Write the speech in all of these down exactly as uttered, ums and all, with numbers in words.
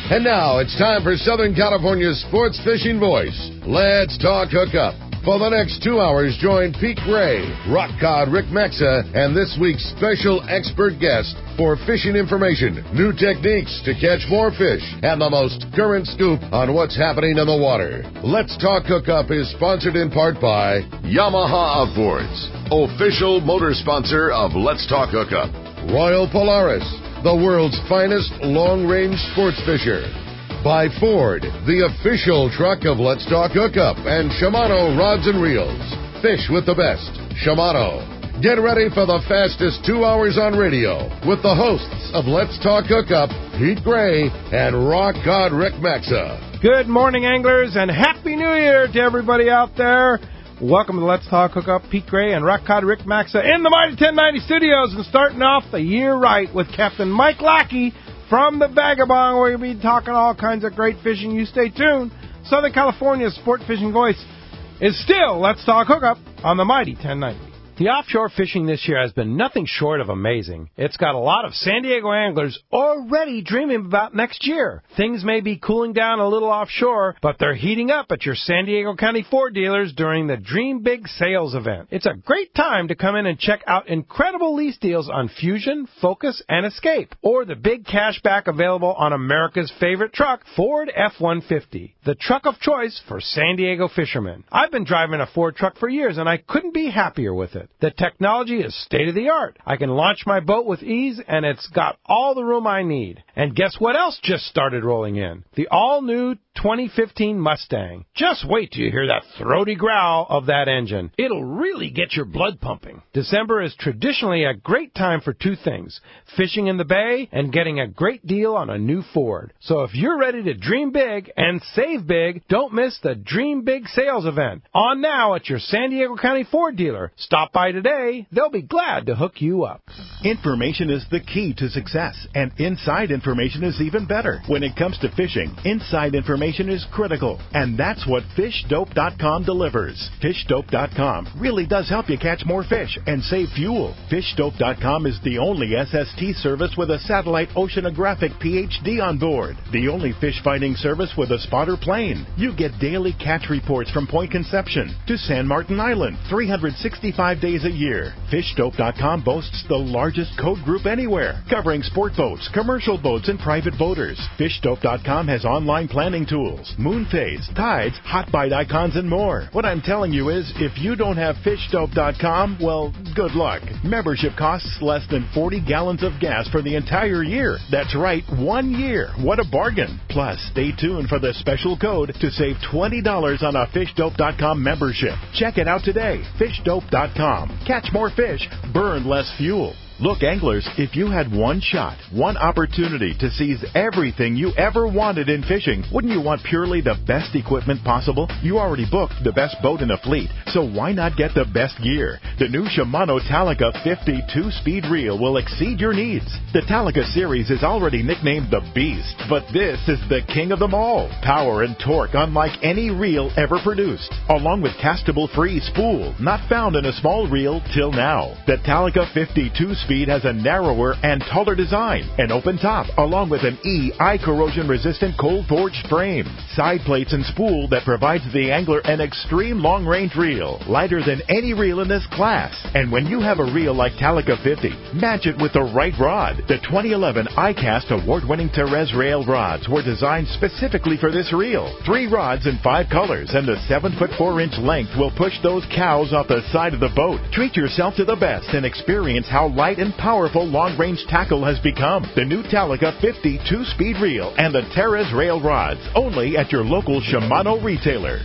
And now it's time for Southern California's sports fishing voice. Let's talk hookup. For the next two hours, join Pete Gray, rock cod Rick Maxa, and this week's special expert guest for fishing information, new techniques to catch more fish, and the most current scoop on what's happening in the water. Let's Talk Hookup is sponsored in part by Yamaha Outboards, official motor sponsor of Let's Talk Hookup. Royal Polaris, the world's finest long-range sports fisher. By Ford, the official truck of Let's Talk Hookup, and Shimano Rods and Reels. Fish with the best. Shimano. Get ready for the fastest two hours on radio with the hosts of Let's Talk Hookup, Pete Gray and Rock God Rick Maxa. Good morning, anglers, and Happy New Year to everybody out there. Welcome to Let's Talk Hookup, Pete Gray and Rock God Rick Maxa in the Mighty ten ninety studios, and starting off the year right with Captain Mike Lackey from the Vagabond. We're going to be talking all kinds of great fishing. You stay tuned. Southern California's sport fishing voice is still Let's Talk Hookup on the Mighty ten ninety. The offshore fishing this year has been nothing short of amazing. It's got a lot of San Diego anglers already dreaming about next year. Things may be cooling down a little offshore, but they're heating up at your San Diego County Ford dealers during the Dream Big Sales event. It's a great time to come in and check out incredible lease deals on Fusion, Focus, and Escape, or the big cash back available on America's favorite truck, Ford F one fifty, the truck of choice for San Diego fishermen. I've been driving a Ford truck for years, and I couldn't be happier with it. The technology is state-of-the-art. I can launch my boat with ease, and it's got all the room I need. And guess what else just started rolling in? The all-new twenty fifteen Mustang. Just wait till you hear that throaty growl of that engine. It'll really get your blood pumping. December is traditionally a great time for two things: fishing in the bay and getting a great deal on a new Ford. So if you're ready to dream big and save big, don't miss the Dream Big Sales event. On now at your San Diego County Ford dealer. Stop by today. They'll be glad to hook you up. Information is the key to success, and inside information is even better. When it comes to fishing, inside information is critical, and that's what fish dope dot com delivers. fish dope dot com really does help you catch more fish and save fuel. fish dope dot com is the only S S T service with a satellite oceanographic P H D on board, the only fish finding service with a spotter plane. You get daily catch reports from Point Conception to San Martin Island, three hundred sixty-five days a year. fish dope dot com boasts the largest code group anywhere, covering sport boats, commercial boats, and private boaters. fish dope dot com has online planning tools, moon phase, tides, hot bite icons, and more. What I'm telling you is, if you don't have fish dope dot com, well, good luck. Membership costs less than forty gallons of gas for the entire year. That's right, one year. What a bargain. Plus, stay tuned for the special code to save twenty dollars on a fish dope dot com membership. Check it out today. fish dope dot com. Catch more fish, burn less fuel. Look, anglers, if you had one shot, one opportunity to seize everything you ever wanted in fishing, wouldn't you want purely the best equipment possible? You already booked the best boat in the fleet, so why not get the best gear? The new Shimano Talica fifty two-speed reel will exceed your needs. The Talica series is already nicknamed the Beast, but this is the king of them all. Power and torque unlike any reel ever produced, along with castable-free spool, not found in a small reel till now. The Talica fifty two-speed Speed has a narrower and taller design, an open top, along with an E eye corrosion resistant cold forged frame, side plates and spool that provides the angler an extreme long range reel, lighter than any reel in this class. And when you have a reel like Talica fifty, match it with the right rod. The twenty eleven iCast award-winning Terez rail rods were designed specifically for this reel. Three rods in five colors, and the seven foot four inch length will push those cows off the side of the boat. Treat yourself to the best and experience how light and powerful long-range tackle has become. The new Talica fifty two-speed reel and the Terez rail rods, only at your local Shimano retailer.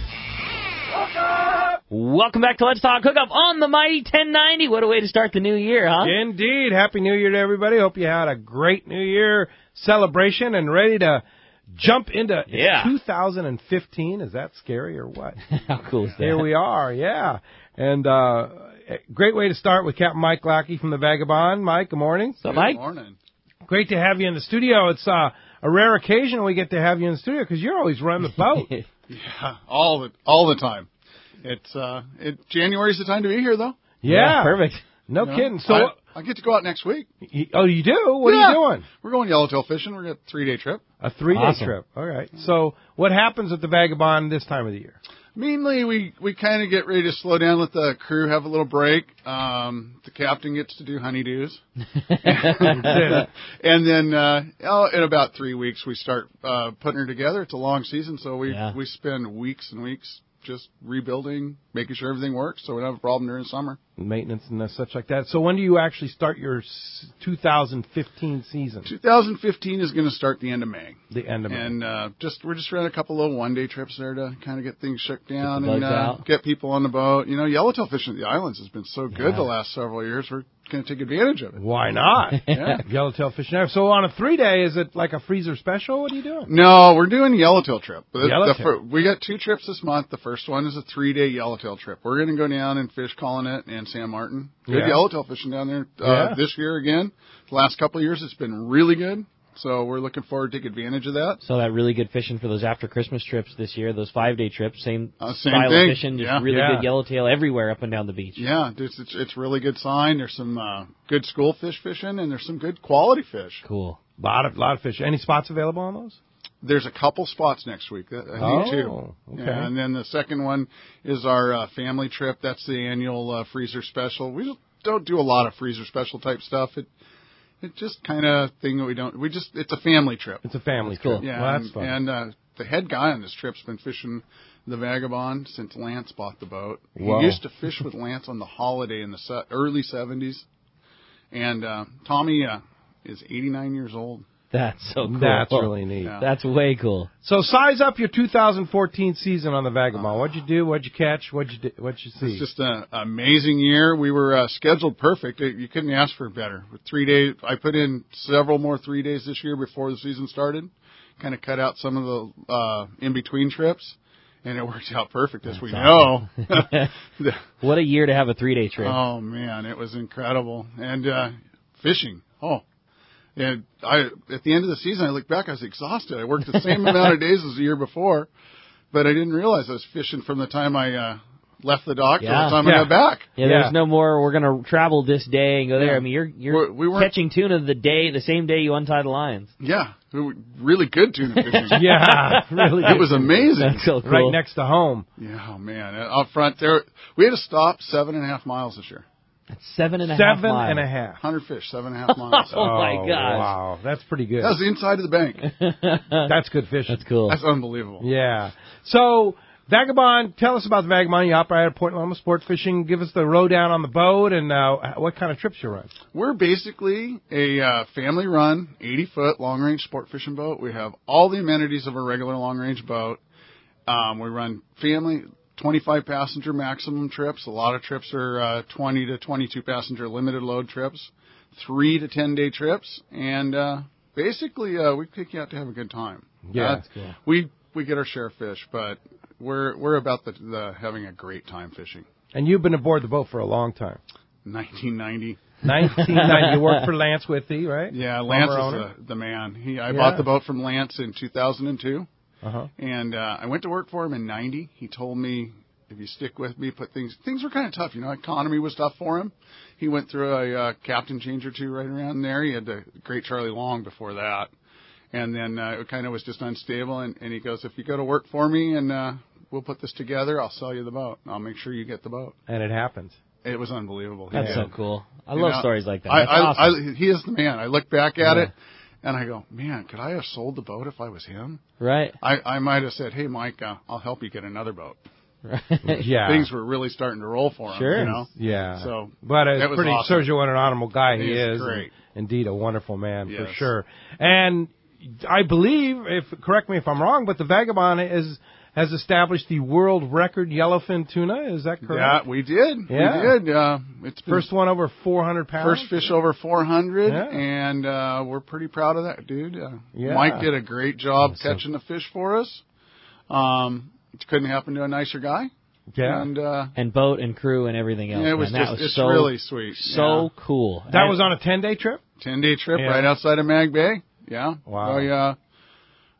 Welcome back to Let's Talk Hookup on the Mighty ten ninety. What a way to start the new year, huh? Indeed. Happy New Year to everybody. Hope you had a great New Year celebration and ready to jump into yeah. two thousand fifteen. Is that scary or what? How cool is that? Here we are, yeah. And uh, great way to start with Captain Mike Lackey from the Vagabond. Mike, good morning. So, Mike? Good morning. Great to have you in the studio. It's uh, a rare occasion we get to have you in the studio because you're always running the boat. Yeah, all the all the time. It's uh, it January's the time to be here, though. Yeah, yeah perfect. No you know, kidding. So, I, I get to go out next week. You, oh, you do? What Yeah. are you doing? We're going yellowtail fishing. We're going to a three-day trip. A three-day Awesome. trip. All right. So what happens at the Vagabond this time of the year? Mainly, we, we kind of get ready to slow down, let the crew have a little break. Um, the captain gets to do honeydews. And then uh, oh, in about three weeks, we start uh, putting her together. It's a long season, so we, Yeah. we spend weeks and weeks just rebuilding, making sure everything works so we don't have a problem during summer. Maintenance and such like that. So when do you actually start your s- two thousand fifteen season? twenty fifteen is going to start the end of May. The end of May. And uh, just we're just running a couple little one-day trips there to kind of get things shook down Get the and bugs uh, out. get people on the boat. You know, yellowtail fishing at the islands has been so good Yeah. the last several years. We're going to take advantage of it. Why not? Yeah. Yellowtail fishing. So on a three-day, is it like a freezer special? What are you doing? No, we're doing a yellowtail trip. The- the Yellowtail. fir- we got two trips this month. The first one is a three-day yellowtail trip. We're going to go down and fish Collinet and San Martin. Good Yeah. yellowtail fishing down there uh, Yeah. this year again. The last couple of years, it's been really good. So we're looking forward to take advantage of that. So that really good fishing for those after Christmas trips this year, those five-day trips, same, Uh, same style thing. of fishing, just Yeah. really Yeah. good yellowtail everywhere up and down the beach. Yeah, it's it's, it's really good sign. There's some uh, good school fish fishing, and there's some good quality fish. Cool. Lot of lot of fish. Any spots available on those? There's a couple spots next week. I think Oh, two. okay. Yeah, and then the second one is our uh, family trip. That's the annual uh, freezer special. We don't do a lot of freezer special type stuff. It it's just kind of thing that we don't. We just it's a family trip. It's a family That's cool. trip. Yeah, Well, that's and, fun. and uh, the head guy on this trip's been fishing the Vagabond since Lance bought the boat. Whoa. He used to fish with Lance on the Holiday in the se- early seventies, and uh, Tommy uh, is eighty-nine years old. That's so cool. That's really neat. Yeah. That's way cool. So size up your two thousand fourteen season on the Vagabond. What'd you do? What'd you catch? What'd you do? What'd you see? It's just an amazing year. We were uh, scheduled perfect. It- You couldn't ask for better. With three days, I put in several more three days this year before the season started. Kind of cut out some of the uh, in between trips, and it worked out perfect, as we know. The- What a year to have a three-day trip. oh man, it was incredible. And uh, fishing. Oh. And I, at the end of the season, I looked back, I was exhausted. I worked the same amount of days as the year before, but I didn't realize I was fishing from the time I uh, left the dock till Yeah. the time Yeah. I got back. Yeah, Yeah. there's no more. We're gonna travel this day and go there. Yeah. I mean, you're you're We- we weren't- catching tuna the day, the same day you untie the lines. Yeah, we were really good tuna fishing. yeah, really. It was amazing. That's so cool. right next to home. Yeah, oh man, out front there, we had to stop seven and a half miles this year. That's seven and a half Seven miles. and a half. Hundred fish, seven and a half miles. Oh, my gosh. Wow, that's pretty good. That was the inside of the bank. That's good fishing. That's cool. That's unbelievable. Yeah. So, Vagabond, tell us about the Vagabond. You operate at Point Loma Sport Fishing. Give us the lowdown on the boat and uh, what kind of trips you run. We're basically a uh, family-run, eighty-foot long-range sport fishing boat. We have all the amenities of a regular long-range boat. Um, we run family, twenty-five passenger maximum trips. A lot of trips are uh, twenty to twenty-two passenger limited load trips, three to ten day trips, and uh, basically uh, we pick you out to have a good time. Yeah, Uh, that's cool. we we get our share of fish, but we're we're about the, the having a great time fishing. And you've been aboard the boat for a long time. nineteen ninety. nineteen ninety. You worked for Lance Withy, right? Yeah, Lance Former is owner. the, the man. He I Yeah. bought the boat from Lance in two thousand two. Uh-huh. And uh, I went to work for him in ninety. He told me, if you stick with me, put things, things were kind of tough. You know, economy was tough for him. He went through a uh, captain change or two right around there. He had the great Charlie Long before that. And then uh, it kind of was just unstable. And, and he goes, if you go to work for me and uh, we'll put this together, I'll sell you the boat. I'll make sure you get the boat. And it happened. It was unbelievable. He That's did. so cool. I You love know, stories like that. I, That's I, awesome. I, he is the man. I look back at Yeah. it and I go, man, could I have sold the boat if I was him? Right. I, I might have said, hey, Mike, uh, I'll help you get another boat. Right. Yeah. Things were really starting to roll for him. Sure. You know? Yeah. So, but it's that was pretty awesome. shows you what an honorable guy he, He is is. great. and Indeed, a wonderful man for Yes. sure. And I believe, if correct me if I'm wrong, but the Vagabond is has established the world record yellowfin tuna. Is that Yeah, correct? we did. Yeah. We did. Uh, it's been First one over four hundred pounds. first fish over four hundred, Yeah. and uh, we're pretty proud of that, dude. Uh, Yeah. Mike did a great job Awesome. catching the fish for us. Um, it couldn't happen to a nicer guy. Yeah. And uh, And boat and crew and everything else. yeah, it was man. just that was it's so, really sweet. so cool. That I- was on a ten day trip. ten day trip Yeah. right outside of Mag Bay. Yeah. Wow. I, uh,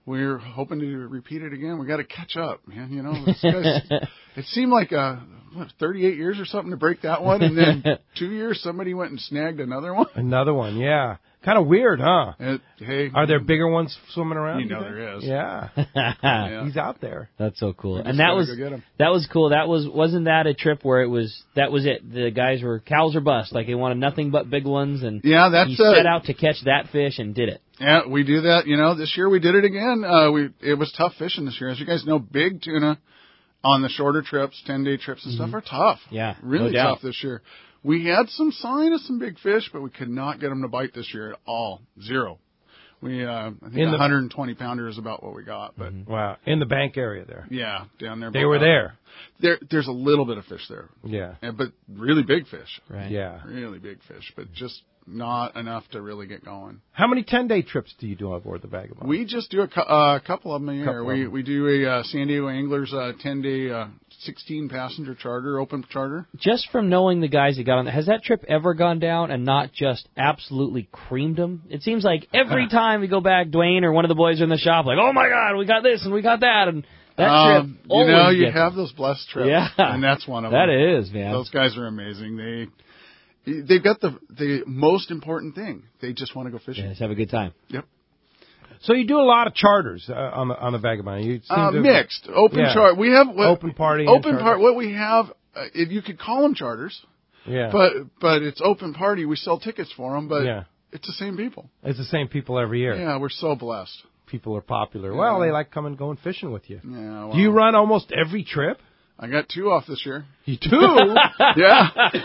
we're hoping to repeat it again. We got to catch up, man. You know, this guy's, it seemed like uh, what, thirty-eight years or something to break that one, and then two years somebody went and snagged another one. Another one, yeah. Kind of weird, huh? It, hey, are there bigger ones swimming around? You know there is. Yeah. yeah. He's out there. That's so cool. And that was that was cool. That was wasn't that a trip where it was that was it? The guys were cows or bust. Like they wanted nothing but big ones, and yeah, that's he uh, set out to catch that fish and did it. Yeah, we do that. You know, this year we did it again. Uh, we it was tough fishing this year, as you guys know. Big tuna on the shorter trips, ten day trips and mm-hmm. stuff are tough. Yeah, really no tough this year. We had some sign of some big fish, but we could not get them to bite this year at all. Zero. We, uh, I think a one hundred twenty pounder is about what we got. But mm-hmm. Wow. In the bank area there. Yeah, down there. They were there. There. There's a little bit of fish there. Yeah. yeah. But really big fish. Right. Yeah. Really big fish, but just not enough to really get going. How many ten-day trips do you do on board the Vagabond? We just do a cu- uh, couple of them a year. Couple We we do a uh, San Diego Anglers uh, ten-day, uh, sixteen-passenger charter, open charter. Just from knowing the guys that got on, has that trip ever gone down and not just absolutely creamed them? It seems like every time we go back, Dwayne or one of the boys are in the shop like, oh, my God, we got this and we got that. And that um, trip You know, you gets have those blessed trips. Yeah. And that's one of that them. That is, man. Those guys are amazing. They... They've got the the most important thing. They just want to go fishing. Yeah, just have a good time. Yep. So you do a lot of charters uh, on the on the Vagabond. You seem uh, to, mixed, open yeah. charter. We have what, open party. Open part. What we have, uh, if you could call them charters. Yeah. But but it's open party. We sell tickets for them. But yeah. it's the same people. It's the same people every year. Yeah, we're so blessed. People are popular. Yeah. Well, they like coming going fishing with you. Yeah. Well, do you run almost every trip? I got two off this year. You two? yeah.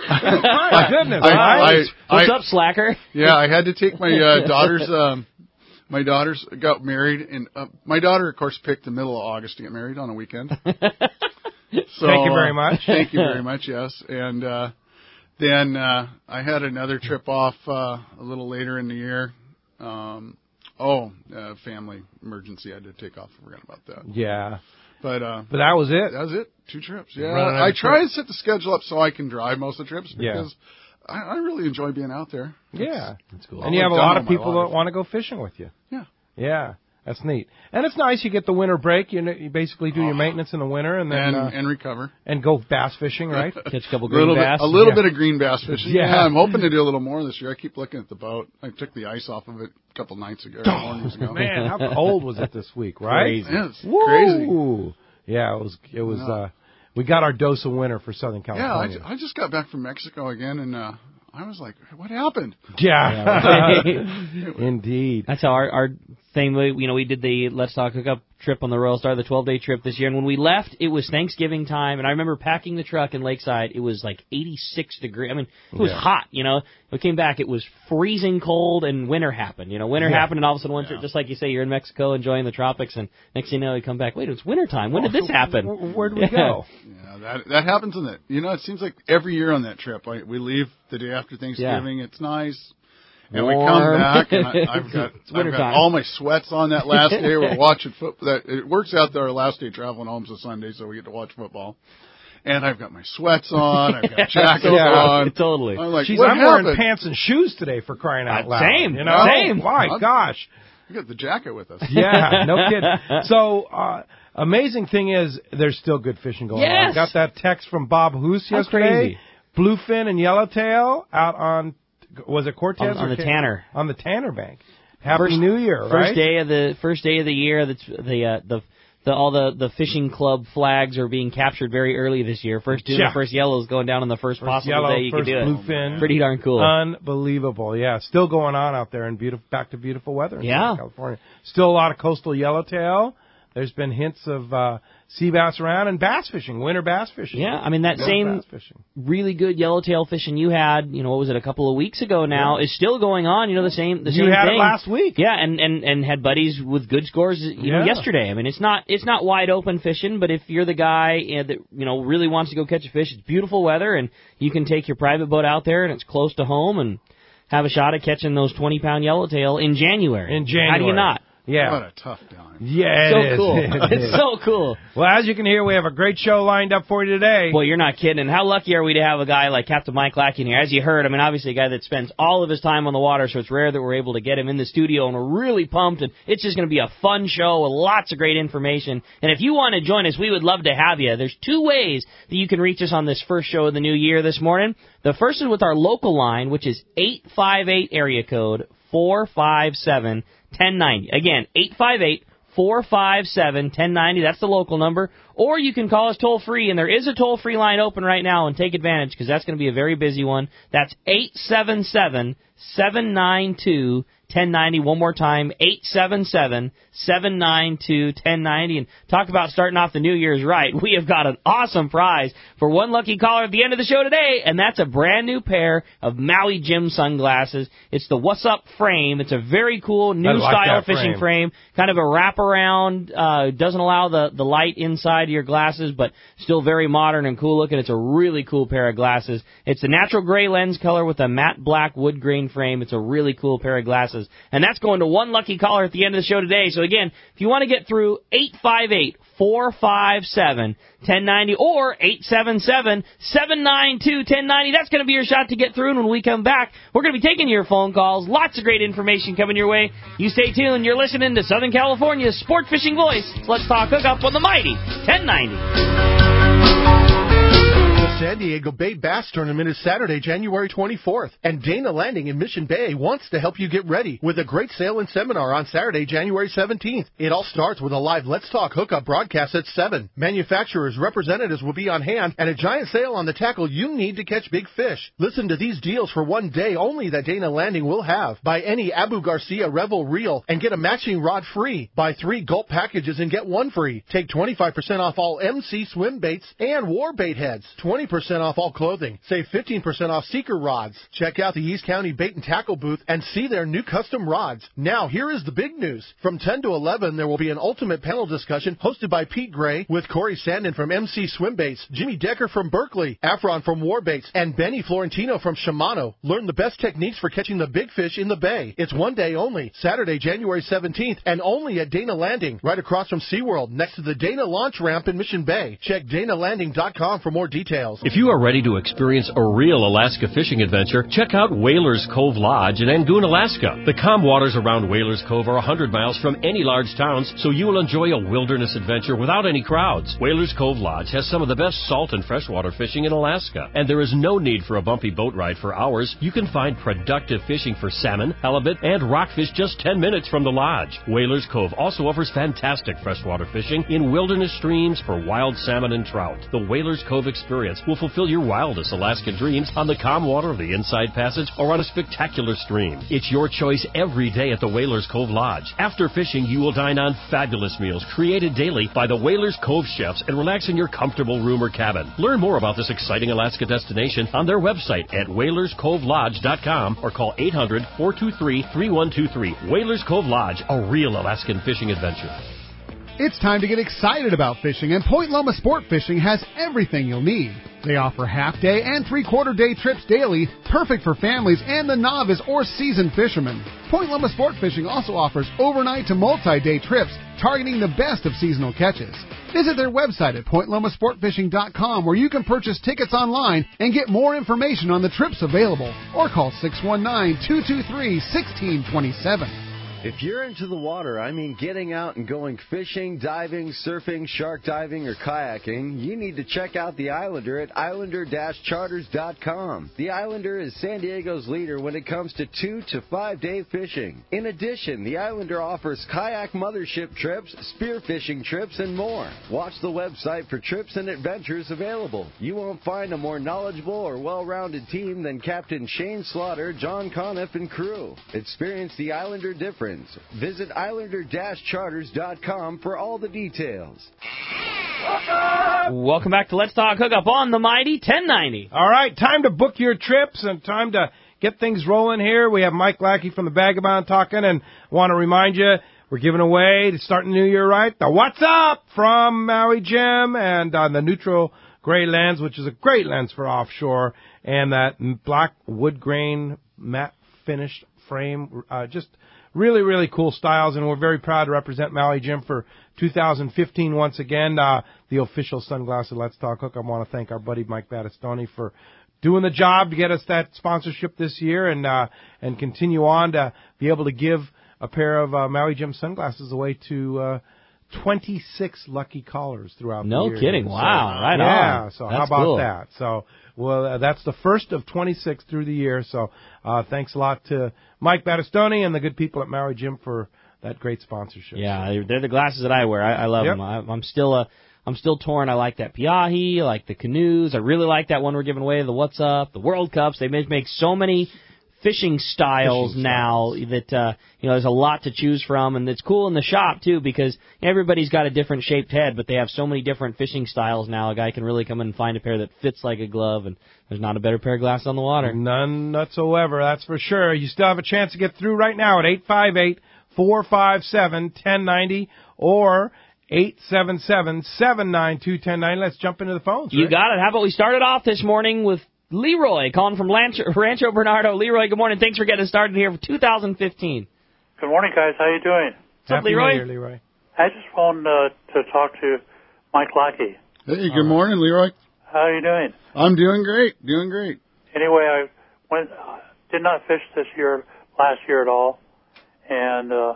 My goodness. I, I, I, What's I, up, slacker? Yeah, I had to take my uh, daughter's. Um, my daughters got married, and uh, my daughter, of course, picked the middle of August to get married on a weekend. So, thank you very much. Uh, thank you very much. Yes, and uh, then uh, I had another trip off uh, a little later in the year. Um, oh, uh, family emergency. I had to take off. I forgot about that. Yeah. But uh, but that was it. That was it. Two trips. Yeah, I try and set the schedule up so I can drive most of the trips because yeah. I, I really enjoy being out there. Yeah, that's, that's cool. And you have a lot of people that want to go fishing with you. Yeah, yeah, that's neat. And it's nice. You get the winter break. You know, you basically do oh. your maintenance in the winter and then and, uh, and recover and go bass fishing, right? Catch a couple green little bass. Bit, a little yeah. bit of green bass fishing. Yeah. yeah, I'm hoping to do a little more this year. I keep looking at the boat. I took the ice off of it a couple nights ago. Oh, mornings ago. Man, how cold was it this week? Right? Crazy. Yeah, it's Woo! crazy. Yeah, it was. It was. Uh, we got our dose of winter for Southern California. Yeah, I, I just got back from Mexico again, and uh, I was like, "What happened?" Yeah, indeed. That's how our our thing. You know, we did the Let's Talk Hookup trip on the Royal Star, the twelve-day trip this year, and when we left, it was Thanksgiving time, and I remember packing the truck in Lakeside. It was like eighty-six degrees. I mean, it was yeah. hot. You know, we came back, it was freezing cold, and winter happened. You know, winter yeah. happened, and all of a sudden, winter, yeah. just like you say, you're in Mexico enjoying the tropics, and next thing you know, you come back. Wait, it's wintertime. When did this happen? Where did we go? Yeah, that that happens in it. You know, it seems like every year on that trip, I, we leave the day after Thanksgiving. Yeah. It's nice. And Warm. we come back, and I, I've got I've got all my sweats on that last day. We're watching football. It works out that our last day traveling home's a Sunday, so we get to watch football. And I've got my sweats on. I've got jackets yeah, on. Totally. I'm like, Jeez, what I'm happened? wearing pants and shoes today for crying out uh, loud. Same. You know? Same. My I'm, gosh. We got the jacket with us. Yeah, no kidding. So, uh, amazing thing is, there's still good fishing going yes. on. I got that text from Bob Hoos That's yesterday. Crazy. Bluefin and yellowtail out on, was it Cortez? On, on or the Tanner. On the Tanner Bank. Happy first, New Year, first right? First day of the first day of the year. That's the uh, the the all the, the fishing club flags are being captured very early this year. First two, yeah. the first yellows going down on the first, first possible yellow, day you first could do bluefin. it. Pretty darn cool. Unbelievable, yeah. Still going on out there in beautiful, back to beautiful weather in yeah. California. Still a lot of coastal yellowtail. There's been hints of uh, sea bass around and bass fishing, winter bass fishing. Yeah, I mean, that yeah, same really good yellowtail fishing you had, you know, what was it, a couple of weeks ago now, yeah. is still going on, you know, the same the you same had thing. it last week. Yeah, and, and, and had buddies with good scores, you yeah. know, yesterday. I mean, it's not it's not wide open fishing, but if you're the guy that, you know, really wants to go catch a fish, it's beautiful weather, and you can take your private boat out there, and it's close to home, and have a shot at catching those twenty-pound yellowtail in January. In January. How do you not? Yeah. What a tough time. Yeah, so it is. cool. It It's is. so cool. Well, as you can hear, we have a great show lined up for you today. Boy, you're not kidding. And how lucky are we to have a guy like Captain Mike Lackey in here? As you heard, I mean, obviously a guy that spends all of his time on the water, so it's rare that we're able to get him in the studio, and we're really pumped, and it's just going to be a fun show with lots of great information. And if you want to join us, we would love to have you. There's two ways that you can reach us on this first show of the new year this morning. The first is with our local line, which is eight five eight area code four five seven, one oh nine oh. Again, eight five eight, four five seven, one oh nine oh. That's the local number. Or you can call us toll-free, and there is a toll-free line open right now, and take advantage because that's going to be a very busy one. That's eight seven seven, seven nine two, one oh nine oh. One more time, eight seven seven, seven nine two, one oh nine oh. And talk about starting off the New Year's right. We have got an awesome prize for one lucky caller at the end of the show today, and that's a brand new pair of Maui Jim sunglasses. It's the What's Up frame. It's a very cool new like style that fishing frame. frame. Kind of a wraparound, uh, doesn't allow the, the light inside of your glasses, but still very modern and cool looking. It's a really cool pair of glasses. It's the natural gray lens color with a matte black wood grain frame. It's a really cool pair of glasses. And that's going to one lucky caller at the end of the show today. So again, if you want to get through, eight five eight, four five seven, one oh nine oh or eight seven seven, seven nine two, one oh nine oh. That's going to be your shot to get through. And when we come back, we're going to be taking your phone calls. Lots of great information coming your way. You stay tuned. You're listening to Southern California's sport fishing voice. Let's talk hookup on the mighty ten ninety. The San Diego Bay Bass Tournament is Saturday, January twenty-fourth, and Dana Landing in Mission Bay wants to help you get ready with a great sale and seminar on Saturday, January seventeenth. It all starts with a live Let's Talk Hookup broadcast at seven. Manufacturers' representatives will be on hand and a giant sale on the tackle you need to catch big fish. Listen to these deals for one day only that Dana Landing will have. Buy any Abu Garcia Revel reel and get a matching rod free. Buy three Gulp packages and get one free. Take twenty-five percent off all M C swim baits and war bait heads. twenty percent off all clothing. Save fifteen percent off Seeker rods. Check out the East County Bait and Tackle booth and see their new custom rods. Now, here is the big news. From ten to eleven, there will be an ultimate panel discussion hosted by Pete Gray with Corey Sandin from M C Swim Baits, Jimmy Decker from Berkeley, Afron from War Baits, and Benny Florentino from Shimano. Learn the best techniques for catching the big fish in the bay. It's one day only, Saturday, January seventeenth, and only at Dana Landing, right across from SeaWorld, next to the Dana Launch Ramp in Mission Bay. Check dana landing dot com for more details. If you are ready to experience a real Alaska fishing adventure, check out Whalers Cove Lodge in Angoon, Alaska. The calm waters around Whalers Cove are one hundred miles from any large towns, so you will enjoy a wilderness adventure without any crowds. Whalers Cove Lodge has some of the best salt and freshwater fishing in Alaska, and there is no need for a bumpy boat ride for hours. You can find productive fishing for salmon, halibut, and rockfish just ten minutes from the lodge. Whalers Cove also offers fantastic freshwater fishing in wilderness streams for wild salmon and trout. The Whalers Cove experience will fulfill your wildest Alaska dreams on the calm water of the Inside Passage or on a spectacular stream. It's your choice every day at the Whalers Cove Lodge. After fishing, you will dine on fabulous meals created daily by the Whalers Cove chefs and relax in your comfortable room or cabin. Learn more about this exciting Alaska destination on their website at whalers cove lodge dot com or call eight hundred, four two three, three one two three. Whalers Cove Lodge, a real Alaskan fishing adventure. It's time to get excited about fishing, and Point Loma Sport Fishing has everything you'll need. They offer half-day and three-quarter day trips daily, perfect for families and the novice or seasoned fishermen. Point Loma Sport Fishing also offers overnight to multi-day trips, targeting the best of seasonal catches. Visit their website at point loma sport fishing dot com, where you can purchase tickets online and get more information on the trips available, or call six one nine, two two three, one six two seven. If you're into the water, I mean getting out and going fishing, diving, surfing, shark diving, or kayaking, you need to check out the Islander at islander dash charters dot com. The Islander is San Diego's leader when it comes to two to five day fishing. In addition, the Islander offers kayak mothership trips, spearfishing trips, and more. Watch the website for trips and adventures available. You won't find a more knowledgeable or well-rounded team than Captain Shane Slaughter, John Conniff, and crew. Experience the Islander difference. Visit islander dash charters dot com for all the details. Welcome back to Let's Talk Hookup on the mighty ten ninety. All right, time to book your trips and time to get things rolling here. We have Mike Lackey from the Vagabond talking, and want to remind you, we're giving away, to start the new year right, the What's Up from Maui Jim, and on the neutral gray lens, which is a great lens for offshore, and that black wood grain matte finished frame, uh, just really, really cool styles, and we're very proud to represent Maui Jim for two thousand fifteen once again, uh, the official sunglasses of Let's Talk Hook. I want to thank our buddy Mike Battistoni for doing the job to get us that sponsorship this year, and uh, and continue on to be able to give a pair of uh, Maui Jim sunglasses away to uh, twenty-six lucky callers throughout no the year. No kidding. So, Wow. Right yeah, on. Yeah, so that's how about cool. that? So, well, uh, that's the first of twenty-six through the year. So, uh, thanks a lot to Mike Battistoni and the good people at Maui Jim for that great sponsorship. Yeah, they're, they're the glasses that I wear. I, I love Yep. them. I, I'm still a, I'm still torn. I like that Piahi. I like the canoes. I really like that one we're giving away, the What's Up, the World Cups. They make, make so many fishing styles Fishing now styles. that uh, you know there's a lot to choose from, and it's cool in the shop too because everybody's got a different shaped head, but they have so many different fishing styles now. A guy can really come in and find a pair that fits like a glove, and there's not a better pair of glasses on the water. None whatsoever, that's for sure. You still have a chance to get through right now at eight five eight, four five seven, one zero nine zero or eight seven seven, seven nine two, one zero nine zero. Let's jump into the phones. You Rick. got it. How about we started off this morning with Leroy calling from Rancho, Rancho Bernardo. Leroy, good morning. Thanks for getting us started here for two thousand fifteen. Good morning, guys. How you doing? What's up, Happy Leroy? New Year, Leroy. I just wanted uh, to talk to Mike Lackey. Hey, good morning, Leroy. How are you doing? I'm doing great, doing great. Anyway, I went, uh, did not fish this year, last year at all, and uh,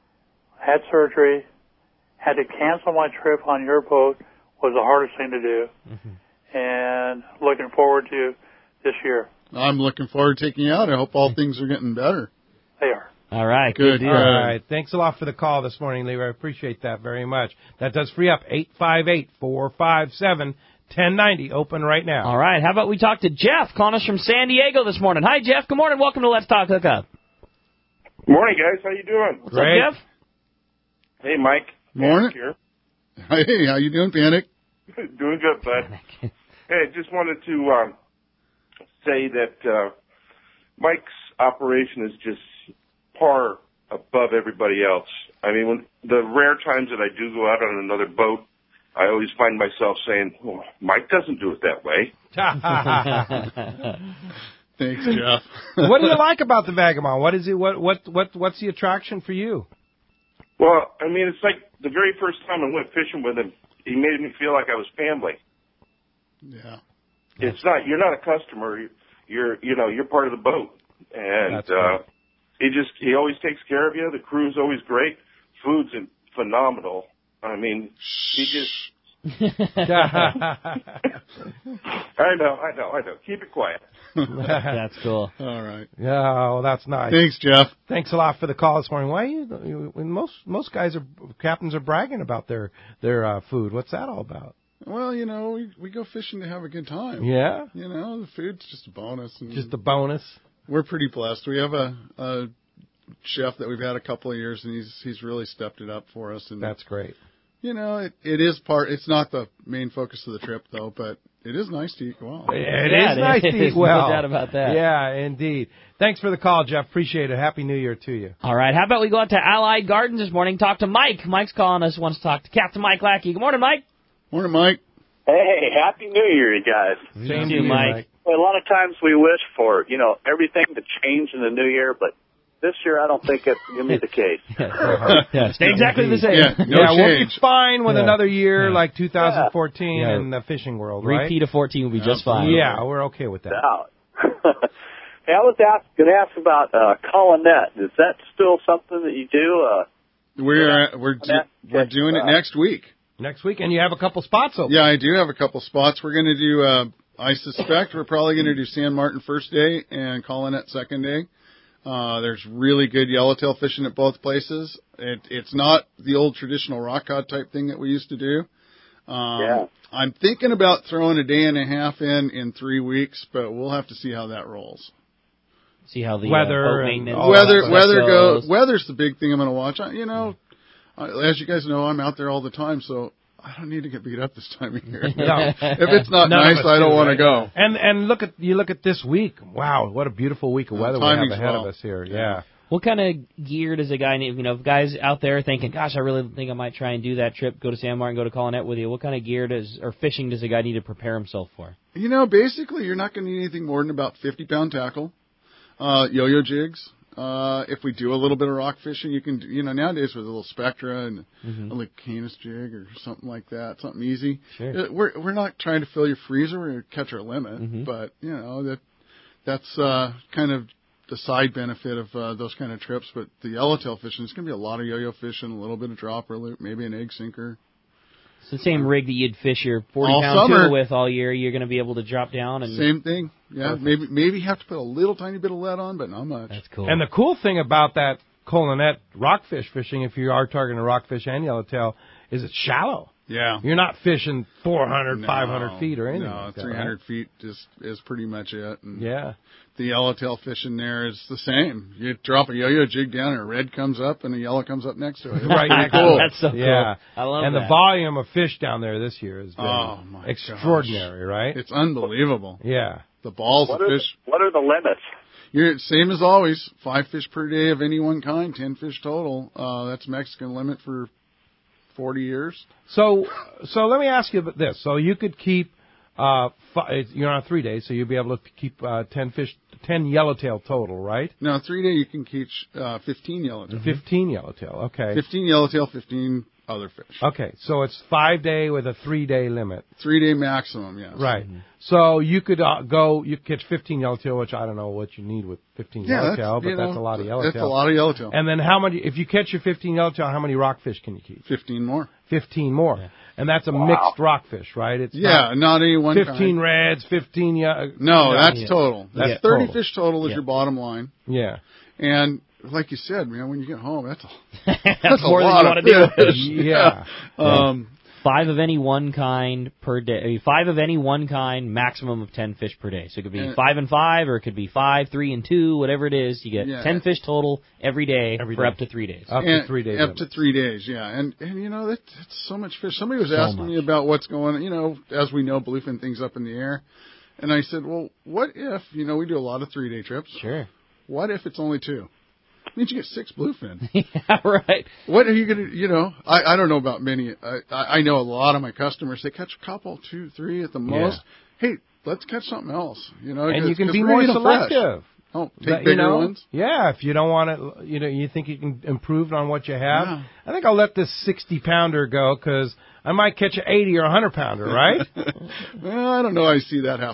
had surgery. Had to cancel my trip on your boat. Was the hardest thing to do. Mm-hmm. And looking forward to this year. I'm looking forward to taking you out. I hope all things are getting better. They are. All right. Good. All right. Thanks a lot for the call this morning, Leroy. I appreciate that very much. That does free up eight five eight, four five seven, one zero nine zero. Open right now. All right. How about we talk to Jeff calling us from San Diego this morning. Hi, Jeff. Good morning. Welcome to Let's Talk Hookup. Morning, guys. How you doing? What's Great. up, Jeff? Hey, Mike. Morning. Here. Hey, how you doing, Panic? Doing good, bud. Hey, just wanted to um, say that uh, Mike's operation is just par above everybody else. I mean, when the rare times that I do go out on another boat, I always find myself saying, well, Mike doesn't do it that way. Thanks, Jeff. What do you like about the Vagabond? What is it? What what what what's the attraction for you? Well, I mean, it's like the very first time I went fishing with him, he made me feel like I was family. Yeah. It's not, you're not a customer. You're, you know, you're part of the boat. And, That's uh, he just, he always takes care of you. The crew's always great. Food's phenomenal. I mean, he just, I know, I know, I know. Keep it quiet. That's cool. All right. Yeah, well, that's nice. Thanks, Jeff. Thanks a lot for the call this morning. Why you, you most most guys are captains are bragging about their their uh, food. What's that all about? Well, you know, we we go fishing to have a good time. Yeah, You know, the food's just a bonus. And just a bonus. we're pretty blessed. We have a, a chef that we've had a couple of years, and he's he's really stepped it up for us. And That's great. you know, it, it is part. It's not the main focus of the trip, though, but it is nice to eat well. It Yeah, is it nice is. to eat No well. doubt about that. Yeah, indeed. Thanks for the call, Jeff. Appreciate it. Happy New Year to you. All right. How about we go out to Allied Gardens this morning, talk to Mike. Mike's calling us, wants to talk to Captain Mike Lackey. Good morning, Mike. Morning, Mike. Hey, Happy New Year, you guys. Same to to you, Mike. Mike. Well, a lot of times we wish for, you know, everything to change in the new year, but this year I don't think it's going to be the case. Yeah, stay exactly the same. Yeah, no yeah, we'll be change. fine with Yeah. another year Yeah. like two thousand fourteen Yeah. in the fishing world, right? Repeat of fourteen will be just fine. Yeah, we're okay with that. Out. Hey, I was going to ask about uh, Collinette. Is that still something that you do? Uh, We're we're do, we're doing it next week. Next week, and you have a couple spots open. Yeah, I do have a couple spots. We're going to do. Uh, I suspect we're probably going to do San Martin first day and Collinette second day. Uh, there's really good yellowtail fishing at both places. It, it's not the old traditional rock cod type thing that we used to do. Um, Yeah. I'm thinking about throwing a day and a half in in three weeks, but we'll have to see how that rolls. See how the Weather uh, boat and maintenance all weather, that weather goes. goes. Weather's the big thing I'm going to watch. I, you know, I, as you guys know, I'm out there all the time, so I don't need to get beat up this time of year. No. If it's not None of nice, us I don't do, want right? to go. And and look at you look at this week. Wow, what a beautiful week of Uh, weather we have timing's ahead well. of us here. Yeah. Yeah. What kind of gear does a guy need? You know, if guys out there thinking, "Gosh, I really think I might try and do that trip, go to San Martin, go to Collinette with you." What kind of gear does or fishing does a guy need to prepare himself for? You know, basically, you're not going to need anything more than about fifty pound tackle, uh, yo-yo jigs, Uh, if we do a little bit of rock fishing, you can, you know, nowadays with a little Spectra and Mhm. a little Canis jig or something like that, something easy. Sure. Uh, We're we're not trying to fill your freezer. We're going to catch our limit, Mhm. but you know that that's uh, kind of the side benefit of uh, those kind of trips. But the yellowtail fishing, it's going to be a lot of yo-yo fishing, a little bit of dropper loop, maybe an egg sinker. It's the same rig that you'd fish your forty All pound summer. tuna with all year. You're going to be able to drop down and Same thing. Yeah, Perfect. maybe maybe have to put a little tiny bit of lead on, but not much. That's cool. And the cool thing about that Colonet rockfish fishing, if you are targeting rockfish and yellowtail, is it's shallow. Yeah. You're not fishing four hundred, No, five hundred feet or anything. No, like that, three hundred right? feet is is pretty much it. And Yeah. the yellowtail fishing there is the same. You drop a yo-yo jig down, and a red comes up, and a yellow comes up next to it. It's Right pretty next cool. to it. That's so cool. Yeah. I love and that. the volume of fish down there this year has been Oh, my extraordinary, right? It's unbelievable. Yeah. The balls What of are, fish. the, what are the limits? You're same as always. Five fish per day of any one kind, ten fish total. Uh, that's Mexican limit for forty years. So, so let me ask you about this. So you could keep, uh, fi- you're on three days, so you'll be able to keep uh, ten fish, ten yellowtail total, right? No, three day you can catch uh, fifteen yellowtail. Fifteen yellowtail. Okay. Fifteen yellowtail, fifteen other fish. Okay, so it's five day with a three day limit. Three day maximum, yes. Right. So you could uh, go, you could catch fifteen yellowtail, which I don't know what you need with fifteen Yeah, that's, yellowtail, but you that's know, a lot of yellowtail. That's a lot of yellowtail. And then how many, if you catch your fifteen yellowtail, how many rockfish can you keep? Fifteen more. Fifteen more. Yeah. And that's a wow. mixed rockfish, right? It's yeah, not, not any one fifteen kind. reds, fifteen ye- No, yeah, that's yeah. total. That's yeah, thirty total. fish total is yeah. your bottom line. Yeah. And like you said, man, when you get home, that's a that's, that's more a than lot you of want to do. fish. yeah. yeah. Um, Five of any one kind per day. I mean, five of any one kind, maximum of ten fish per day. So it could be and, five and five, or it could be five, three and two, whatever it is. You get yeah. ten fish total every day every for day. up to three days. Up and, to three days. Up to three days, yeah. And and you know that, that's so much fish. Somebody was So asking much. me about what's going on. You know, as we know, bluefin things up in the air. And I said, well, what if, you know, we do a lot of three day trips. Sure. What if it's only two? Means you get six bluefin. yeah, right. What are you going to, you know, I, I don't know about many. I, I know a lot of my customers, they catch a couple, two, three at the most. Yeah. Hey, let's catch something else, you know. And you can be we're more eating selective. Fresh. Oh, take But, bigger you know, ones? Yeah, if you don't want to, you know, you think you can improve on what you have. Yeah. I think I'll let this sixty pounder go because I might catch an eighty or a one hundred pounder, right? Well, I don't know. I see that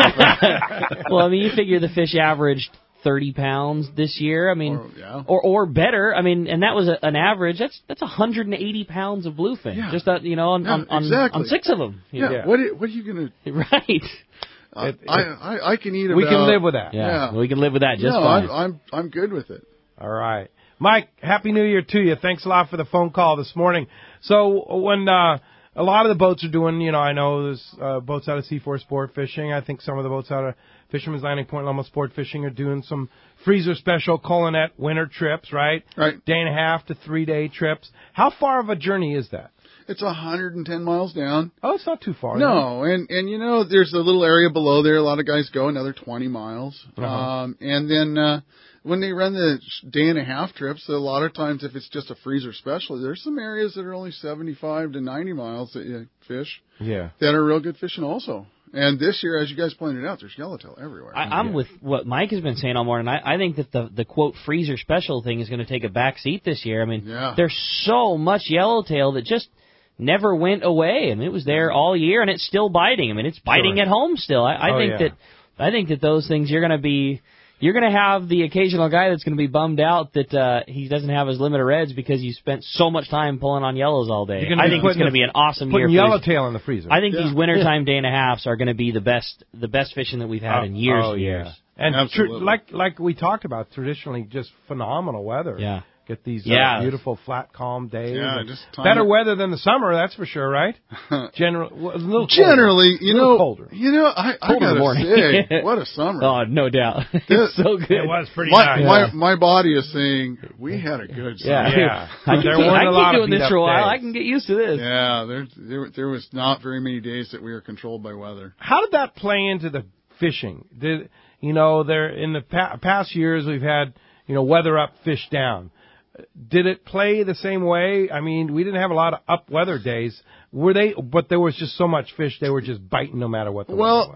happen. Well, I mean, you figure the fish averaged thirty pounds this year. I mean, or, yeah. or or better. I mean, and that was a, an average. That's that's one hundred eighty pounds of bluefin. Yeah. Just that, you know, on yeah, on, on, exactly. on six of them. Yeah. yeah. What are, what are you going to? Right. Uh, it, it, I, I I can eat. We about, can live with that. Yeah, yeah. We can live with that just no, fine. I'm, I'm I'm good with it. All right, Mike. Happy New Year to you. Thanks a lot for the phone call this morning. So when uh, a lot of the boats are doing, you know, I know there's uh, boats out of C four Sport Fishing. I think some of the boats out of Fisherman's Landing, Point Loma Sport Fishing are doing some freezer special Colonet winter trips, right? Right. Day and a half to three day trips. How far of a journey is that? It's one hundred ten miles down. Oh, it's not too far. No, and and you know, there's a little area below there. A lot of guys go another twenty miles. Uh-huh. Um, and then uh, when they run the day and a half trips, a lot of times if it's just a freezer special, there's some areas that are only seventy-five to ninety miles that you fish. Yeah. That are real good fishing also. And this year, as you guys pointed out, there's yellowtail everywhere. I, I'm yeah. with what Mike has been saying all morning. I, I think that the, the, quote, freezer special thing is going to take a back seat this year. I mean, yeah. there's so much yellowtail that just never went away. I mean, it was there all year, and it's still biting. I mean, it's biting sure. at home still. I, I oh, think yeah. that I think that those things you're going to be you're going to have the occasional guy that's going to be bummed out that uh, he doesn't have his limit of reds because you spent so much time pulling on yellows all day. I think it's going to be an awesome year. Putting yellowtail in the freezer. I think yeah. these wintertime day and a halves are going to be the best the best fishing that we've had oh, in years. Oh, years. Yeah. And Absolutely. tr- like like we talked about, traditionally just phenomenal weather. Yeah. Get these yeah. uh, beautiful, flat, calm days. Yeah, just better it. weather than the summer, that's for sure, right? General, well, a little Generally, colder. you a little know, colder. you know, I, I Colder in the gotta morning. say, what a summer! Oh, no doubt. It's so good. It was pretty my, nice. my Yeah. my body is saying we had a good summer. Yeah, Yeah. I can There keep, weren't I a can lot keep of doing this beat-up for a while. days. I can get used to this. Yeah, there, there there was not very many days that we were controlled by weather. How did that play into the fishing? Did you know there in the pa- past years we've had you know weather up, fish down. Did it play the same way? I mean, we didn't have a lot of up weather days. Were they? But there was just so much fish; they were just biting no matter what the Well, weather was.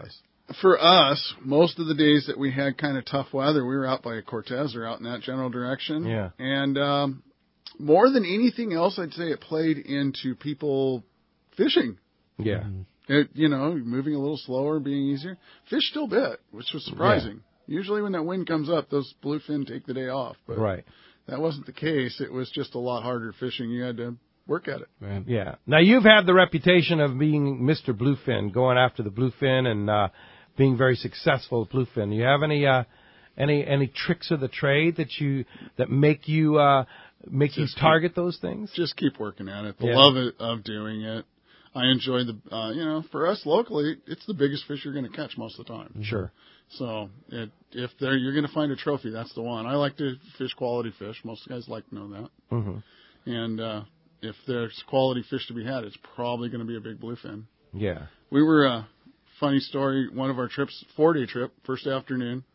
for us, most of the days that we had kind of tough weather, we were out by Cortez or out in that general direction. Yeah. And um, more than anything else, I'd say it played into people fishing. Yeah. It, you know, moving a little slower, being easier. Fish still bit, which was surprising. Yeah. Usually when that wind comes up, those bluefin take the day off. But right. that wasn't the case. It was just a lot harder fishing. You had to work at it. Right. Yeah. Now, you've had the reputation of being Mister Bluefin, going after the bluefin and uh, being very successful at bluefin. Do you have any uh, any any tricks of the trade that you that make you uh, make just you target keep, those things? Just keep working at it. The yeah. love it, of doing it. I enjoy the, uh, you know, for us locally, it's the biggest fish you're going to catch most of the time. Sure. So it, if there you're going to find a trophy, that's the one. I like to fish quality fish. Most guys like to know that. Mm-hmm. And uh, if there's quality fish to be had, it's probably going to be a big bluefin. Yeah. We were, uh, funny story, one of our trips, four-day trip, first afternoon,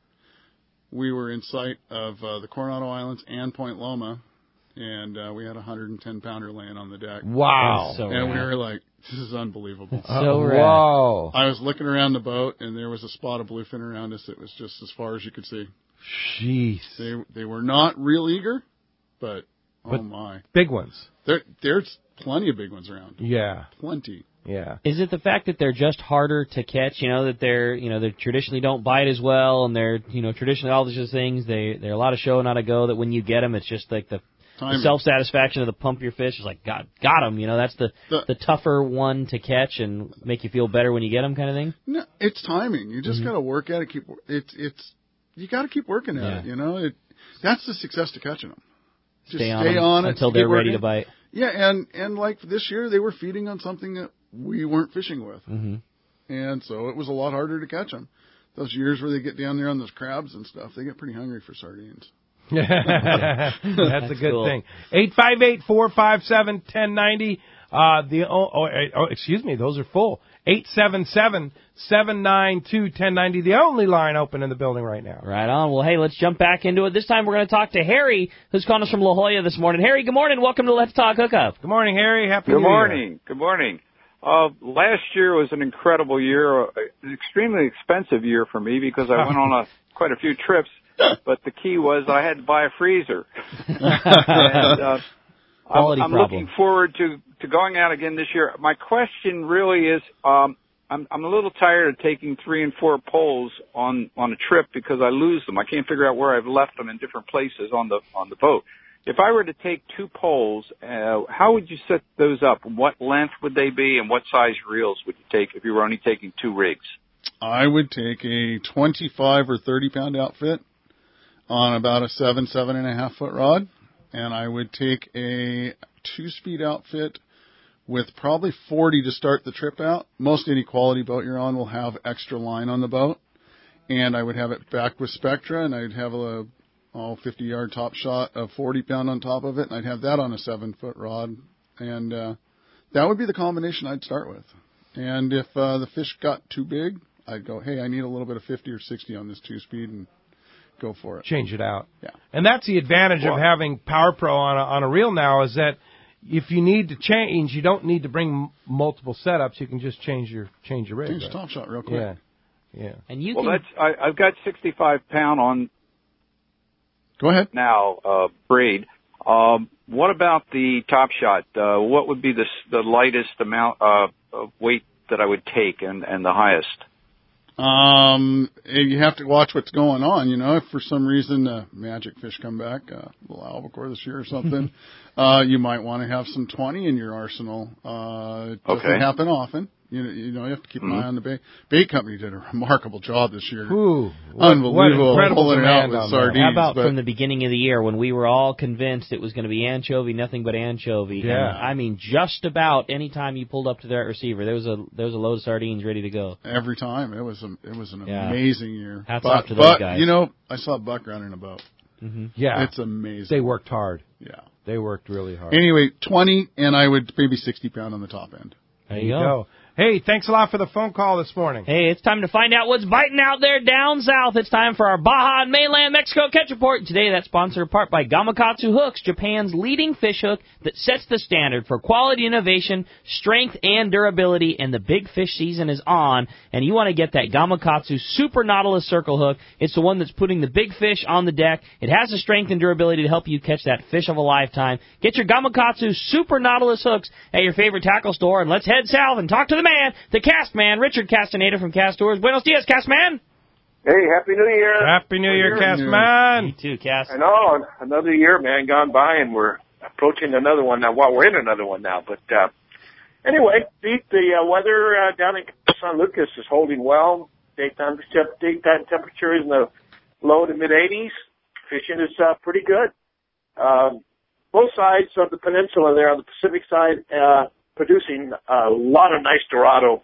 we were in sight of uh, the Coronado Islands and Point Loma, and uh, we had a one hundred ten pounder laying on the deck. Wow. So and rad. we were like, this is unbelievable. So rad. Whoa. I was looking around the boat, and there was a spot of bluefin around us that was just as far as you could see. Jeez. They they were not real eager, but, oh but my. Big ones. There, there's plenty of big ones around. Yeah. Plenty. Yeah. Is it the fact that they're just harder to catch? You know that they're you know they traditionally don't bite as well, and they're you know traditionally all these things they they're a lot of show not a go. That when you get them, it's just like the, the self satisfaction of the pump your fish is like got got them. You know that's the, the the tougher one to catch and make you feel better when you get them kind of thing. No, it's timing. You just mm-hmm. got to work at it. Keep it's it's you got to keep working at yeah. it. You know it. That's the success to catching them. Just stay on, stay on it until they're ready to bite. Yeah, and and like this year they were feeding on something that we weren't fishing with. Mm-hmm. And so it was a lot harder to catch them. Those years where they get down there on those crabs and stuff, they get pretty hungry for sardines. That's, That's a good cool. thing. eight five eight, four five seven, one oh nine oh. Uh, the, oh, oh, oh, excuse me, those are full. eight seven seven, seven nine two, one oh nine oh, the only line open in the building right now. Right on. Well, hey, let's jump back into it. This time we're going to talk to Harry, who's calling us from La Jolla this morning. Harry, good morning. Welcome to Let's Talk Hookup. Good morning, Harry. Happy Good New Year. morning. Good morning. Uh, last year was an incredible year, uh, an extremely expensive year for me because I went on a, quite a few trips, but the key was I had to buy a freezer. and, uh, I'm, I'm looking forward to, to going out again this year. My question really is, um, I'm, I'm a little tired of taking three and four poles on, on a trip because I lose them. I can't figure out where I've left them in different places on the, on the boat. If I were to take two poles, uh, how would you set those up? What length would they be, and what size reels would you take if you were only taking two rigs? I would take a twenty-five or thirty pound outfit on about a seven, seven and a half foot rod, and I would take a two speed outfit with probably forty to start the trip out. Most any quality boat you're on will have extra line on the boat, and I would have it back with Spectra, and I'd have a Oh, fifty yard top shot of forty pound on top of it, and I'd have that on a seven foot rod, and uh, that would be the combination I'd start with. And if uh, the fish got too big, I'd go, hey, I need a little bit of fifty or sixty on this two speed, and go for it. Change it out. Yeah. And that's the advantage well, of having Power Pro on a, on a reel now is that if you need to change, you don't need to bring m- multiple setups. You can just change your change your rig. Change right? the top shot real quick. Yeah. Yeah. And you well, can... that's I, I've got sixty-five pound on. Go ahead. Now, uh, braid. Um, what about the top shot? Uh, what would be the the lightest amount uh, of weight that I would take, and, and the highest? Um, you have to watch what's going on. You know, if for some reason uh, magic fish come back, uh, little albacore this year or something, uh, you might want to have some twenty in your arsenal. Uh, it doesn't okay. happen often. You know, you know, you have to keep mm-hmm. an eye on the bait. Bait company did a remarkable job this year. Ooh, what, unbelievable! What pulling it out with sardines. How about but, from the beginning of the year when we were all convinced it was going to be anchovy, nothing but anchovy? Yeah. And, I mean, just about any time you pulled up to that receiver, there was a there was a load of sardines ready to go. Every time, it was a, it was an yeah. amazing year. Hats but, off to those but, guys. you know, I saw Buck running a boat. Mm-hmm. Yeah, it's amazing. They worked hard. Yeah, they worked really hard. Anyway, twenty, and I would maybe sixty pound on the top end. There you, there you go. go. Hey, thanks a lot for the phone call this morning. Hey, it's time to find out what's biting out there down south. It's time for our Baja and Mainland Mexico Catch Report. Today, that's sponsored in part by Gamakatsu Hooks, Japan's leading fish hook that sets the standard for quality, innovation, strength, and durability. And the big fish season is on, and you want to get that Gamakatsu Super Nautilus Circle Hook. It's the one that's putting the big fish on the deck. It has the strength and durability to help you catch that fish of a lifetime. Get your Gamakatsu Super Nautilus hooks at your favorite tackle store, and let's head south and talk to the man, the cast man, Richard Castaneda from Cast Tours. Buenos dias, cast man. Hey, Happy New Year. Happy New Year, cast man. You too, Cast. I know, another year, man, gone by, and we're approaching another one now. Well, we're in another one now, but uh, anyway, Pete, the uh, weather uh, down in San Lucas is holding well. Daytime, daytime temperature is in the low to mid eighties. Fishing is uh, pretty good. Um, both sides of the peninsula there on the Pacific side, uh, producing a lot of nice Dorado.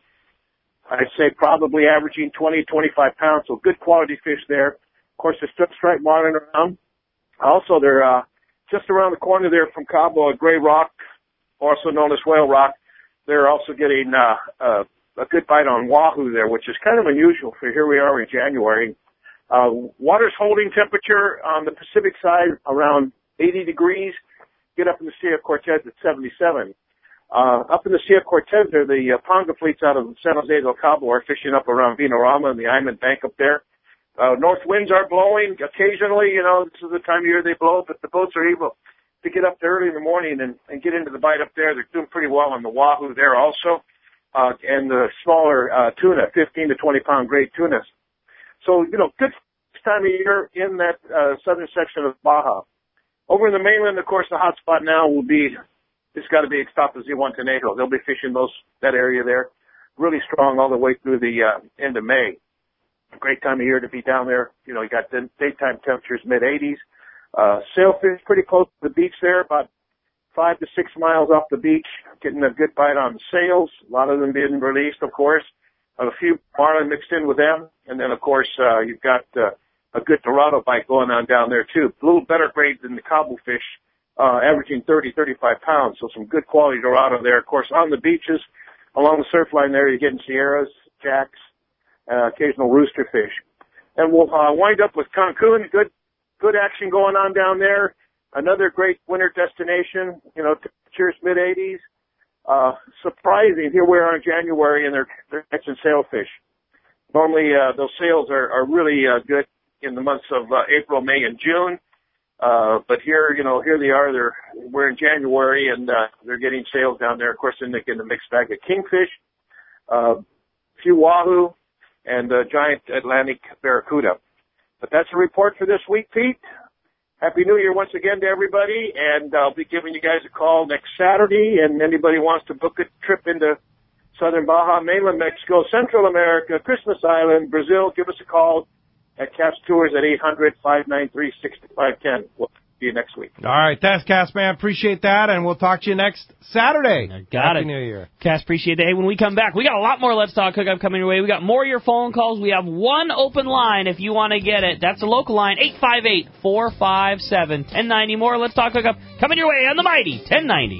I'd say probably averaging twenty, twenty-five pounds, so good quality fish there. Of course, there's strip stripe marlin around. Also, they're uh, just around the corner there from Cabo, a gray rock, also known as whale rock. They're also getting uh, uh, a good bite on wahoo there, which is kind of unusual for here we are in January. Uh, water's holding temperature on the Pacific side around eighty degrees. Get up in the Sea of Cortez at seventy-seven. Uh, up in the Sea of Cortez there, the uh, Ponga fleets out of San Jose del Cabo are fishing up around Vinorama and the Iman Bank up there. Uh, north winds are blowing occasionally, you know, this is the time of year they blow, but the boats are able to get up there early in the morning and, and get into the bite up there. They're doing pretty well on the wahoo there also, uh, and the smaller, uh, tuna, fifteen to twenty pound grade tunas. So, you know, good time of year in that, uh, southern section of Baja. Over in the mainland, of course, the hot spot now will be, it's got to be Ixtapas y Huantanejo. They'll be fishing those, that area there really strong all the way through the, uh, end of May. A great time of year to be down there. You know, you got the daytime temperatures mid eighties. Uh, sailfish pretty close to the beach there, about five to six miles off the beach, getting a good bite on sails. A lot of them being released, of course. A few marlin mixed in with them. And then, of course, uh, you've got, uh, a good Dorado bite going on down there too. A little better grade than the Cabo fish, uh, averaging thirty, thirty-five pounds. So some good quality Dorado there. Of course, on the beaches, along the surf line there, you're getting Sierras, Jacks, uh, occasional rooster fish. And we'll, uh, wind up with Cancun. Good, good action going on down there. Another great winter destination, you know, temperatures mid eighties. Uh, surprising. Here we are in January and they're, they're catching sailfish. Normally, uh, those sails are, are really, uh, good in the months of uh, April, May, and June. Uh, but here, you know, here they are. They're, we're in January and, uh, they're getting sails down there. Of course, then they get a mixed bag of kingfish, uh, few wahoo, and uh, giant Atlantic barracuda. But that's a report for this week, Pete. Happy New Year once again to everybody, and I'll be giving you guys a call next Saturday, and anybody wants to book a trip into Southern Baja, mainland Mexico, Central America, Christmas Island, Brazil, give us a call at Cast Tours at eight hundred, five nine three, six five one zero. We'll see you next week. All right, thanks, Cast man. Appreciate that, and we'll talk to you next Saturday. Got Happy it. New Year. Cass, appreciate that. Hey, when we come back, we got a lot more Let's Talk Hookup coming your way. We got more of your phone calls. We have one open line if you want to get it. That's a local line, eight five eight, four five seven, one zero nine zero. More Let's Talk Hookup coming your way on the mighty ten ninety.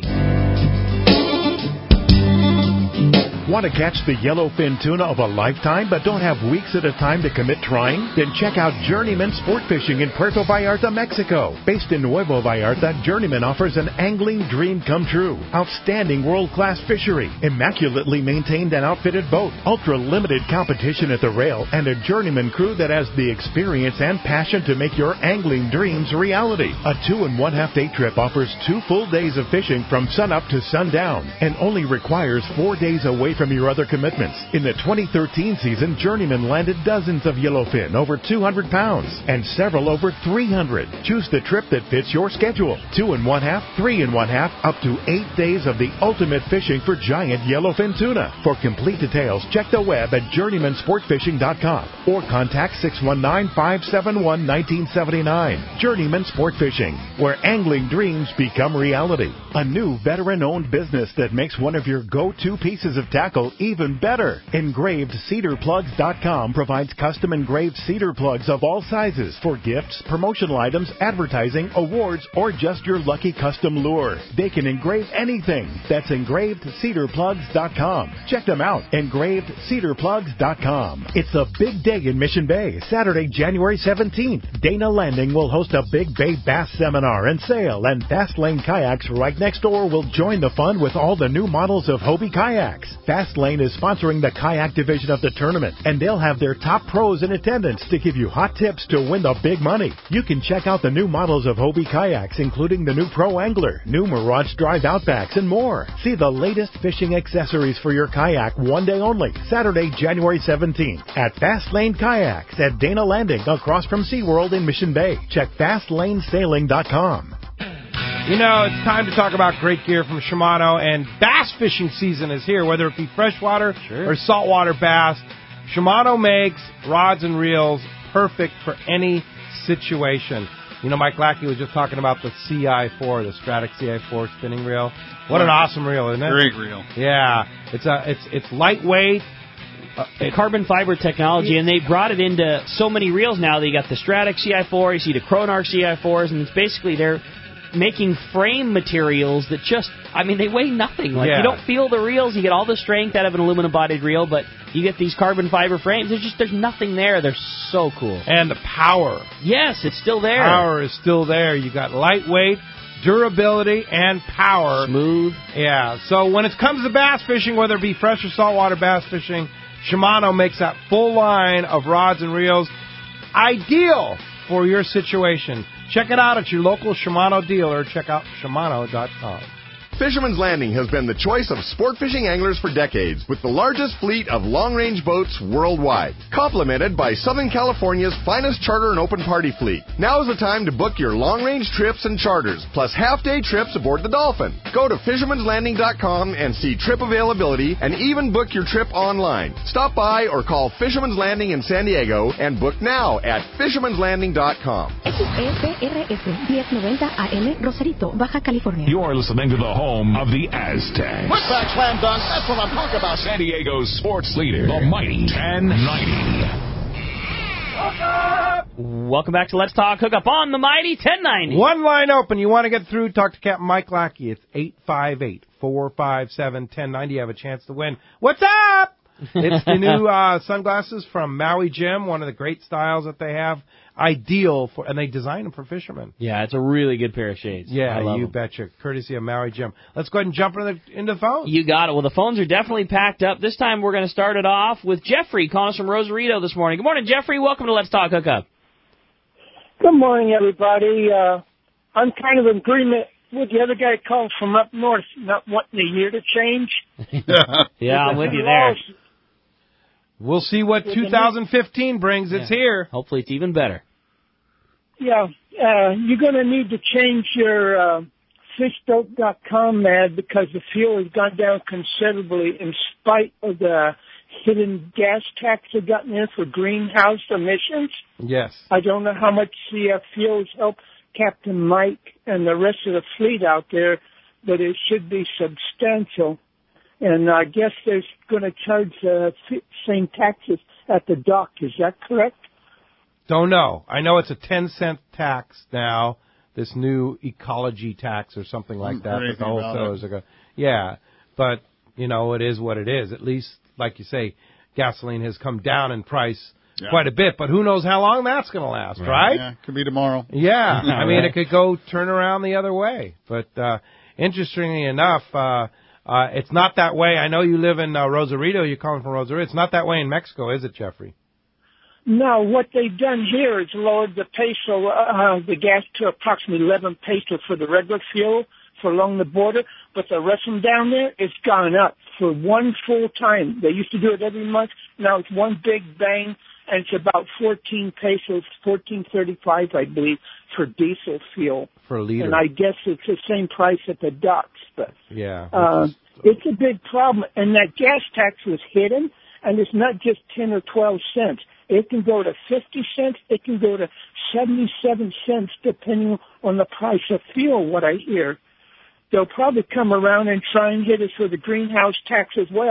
Want to catch the yellowfin tuna of a lifetime but don't have weeks at a time to commit trying? Then check out Journeyman Sport Fishing in Puerto Vallarta, Mexico. Based in Nuevo Vallarta, Journeyman offers an angling dream come true. Outstanding world-class fishery, immaculately maintained and outfitted boat, ultra-limited competition at the rail, and a Journeyman crew that has the experience and passion to make your angling dreams reality. A two and one-half day trip offers two full days of fishing from sunup to sundown and only requires four days away from your other commitments. In the twenty thirteen season, Journeyman landed dozens of yellowfin over two hundred pounds and several over three hundred. Choose the trip that fits your schedule. Two and one half, three and one half, up to eight days of the ultimate fishing for giant yellowfin tuna. For complete details, check the web at journeyman sport fishing dot com or contact six one nine, five seven one, one nine seven nine. Journeyman Sport Fishing, where angling dreams become reality. A new veteran-owned business that makes one of your go-to pieces of tackle tackle even better. engraved cedar plugs dot com provides custom engraved cedar plugs of all sizes for gifts, promotional items, advertising, awards, or just your lucky custom lure. They can engrave anything. That's engraved cedar plugs dot com. Check them out. engraved cedar plugs dot com. It's a big day in Mission Bay, Saturday, January seventeenth. Dana Landing will host a big bay bass seminar and sale, and Fast Lane Kayaks right next door will join the fun with all the new models of Hobie kayaks. Fast Lane is sponsoring the kayak division of the tournament, and they'll have their top pros in attendance to give you hot tips to win the big money. You can check out the new models of Hobie kayaks, including the new Pro Angler, new Mirage Drive Outbacks, and more. See the latest fishing accessories for your kayak one day only, Saturday, January seventeenth, at Fast Lane Kayaks at Dana Landing across from SeaWorld in Mission Bay. Check fast lane sailing dot com. You know, it's time to talk about great gear from Shimano, and bass fishing season is here, whether it be freshwater sure. or saltwater bass. Shimano makes rods and reels perfect for any situation. You know, Mike Lackey was just talking about the C I four, the Stratic C I four spinning reel. What an awesome reel, isn't it? Great reel. Yeah, it's a it's it's lightweight. Uh, the carbon fiber technology, and they brought it into so many reels now. That you got the Stratic C I four, you see the Chronarch C I fours, and it's basically they're making frame materials that just, I mean, they weigh nothing. Like yeah. you don't feel the reels. You get all the strength out of an aluminum-bodied reel, but you get these carbon fiber frames. There's just there's nothing there. They're so cool. And the power. Yes, it's still there. Power is still there. You got lightweight, durability, and power. Smooth. Yeah. So when it comes to bass fishing, whether it be fresh or saltwater bass fishing, Shimano makes that full line of rods and reels ideal for your situation. Check it out at your local Shimano dealer. Check out Shimano dot com. Fisherman's Landing has been the choice of sport fishing anglers for decades, with the largest fleet of long-range boats worldwide, complemented by Southern California's finest charter and open party fleet. Now is the time to book your long-range trips and charters, plus half-day trips aboard the Dolphin. Go to fishermans landing dot com and see trip availability, and even book your trip online. Stop by or call Fisherman's Landing in San Diego and book now at fishermans landing dot com. X E P R S ten ninety A M, Rosarito, Baja California. You're listening to the home of the Aztecs. Putback slam dunk, that's what I'm talking about. San Diego's sports leader, the mighty ten ninety. Welcome back to Let's Talk Hookup on the mighty ten ninety. One line open. You want to get through, talk to Captain Mike Lackey. It's eight five eight, four five seven, one oh nine oh. You have a chance to win. What's up? It's the new uh, sunglasses from Maui Jim, one of the great styles that they have. Ideal for, and they design them for fishermen. Yeah, it's a really good pair of shades. Yeah, you them. betcha. Courtesy of Maui Jim. Let's go ahead and jump into the, into the phone. You got it. Well, the phones are definitely packed up. This time we're going to start it off with Jeffrey calling us from Rosarito this morning. Good morning, Jeffrey. Welcome to Let's Talk Hookup. Good morning, everybody. Uh, I'm kind of in agreement with the other guy calling from up north, not wanting the year to change. Yeah, I'm with you there. We'll see what two thousand fifteen brings. It's yeah. here. Hopefully it's even better. Yeah, uh, you're going to need to change your uh, fish dope dot com ad because the fuel has gone down considerably in spite of the hidden gas tax they've gotten in for greenhouse emissions. Yes. I don't know how much C F fuels help Captain Mike and the rest of the fleet out there, but it should be substantial. And I guess they're going to charge the uh, same taxes at the dock. Is that correct? Don't know. I know it's a ten cent tax now, this new ecology tax or something like that. But the wholesalers are going, yeah, but, you know, it is what it is. At least, like you say, gasoline has come down in price yeah. quite a bit, but who knows how long that's going to last, right? right? Yeah, could be tomorrow. Yeah, I mean, it could go turn around the other way. But uh, interestingly enough, uh, uh, it's not that way. I know you live in uh, Rosarito. You're calling from Rosarito. It's not that way in Mexico, is it, Jeffrey? No, what they've done here is lowered the peso, uh, the gas to approximately eleven pesos for the regular fuel for along the border, but the rest of them down there, it's gone up for one full time. They used to do it every month. Now it's one big bang, and it's about fourteen pesos, fourteen thirty-five, I believe, for diesel fuel. For a liter. And I guess it's the same price at the docks, but yeah, uh, it's a big problem. And that gas tax was hidden, and it's not just ten or twelve cents. It can go to fifty cents. It can go to seventy-seven cents, depending on the price of fuel, what I hear. They'll probably come around and try and hit us with a greenhouse tax as well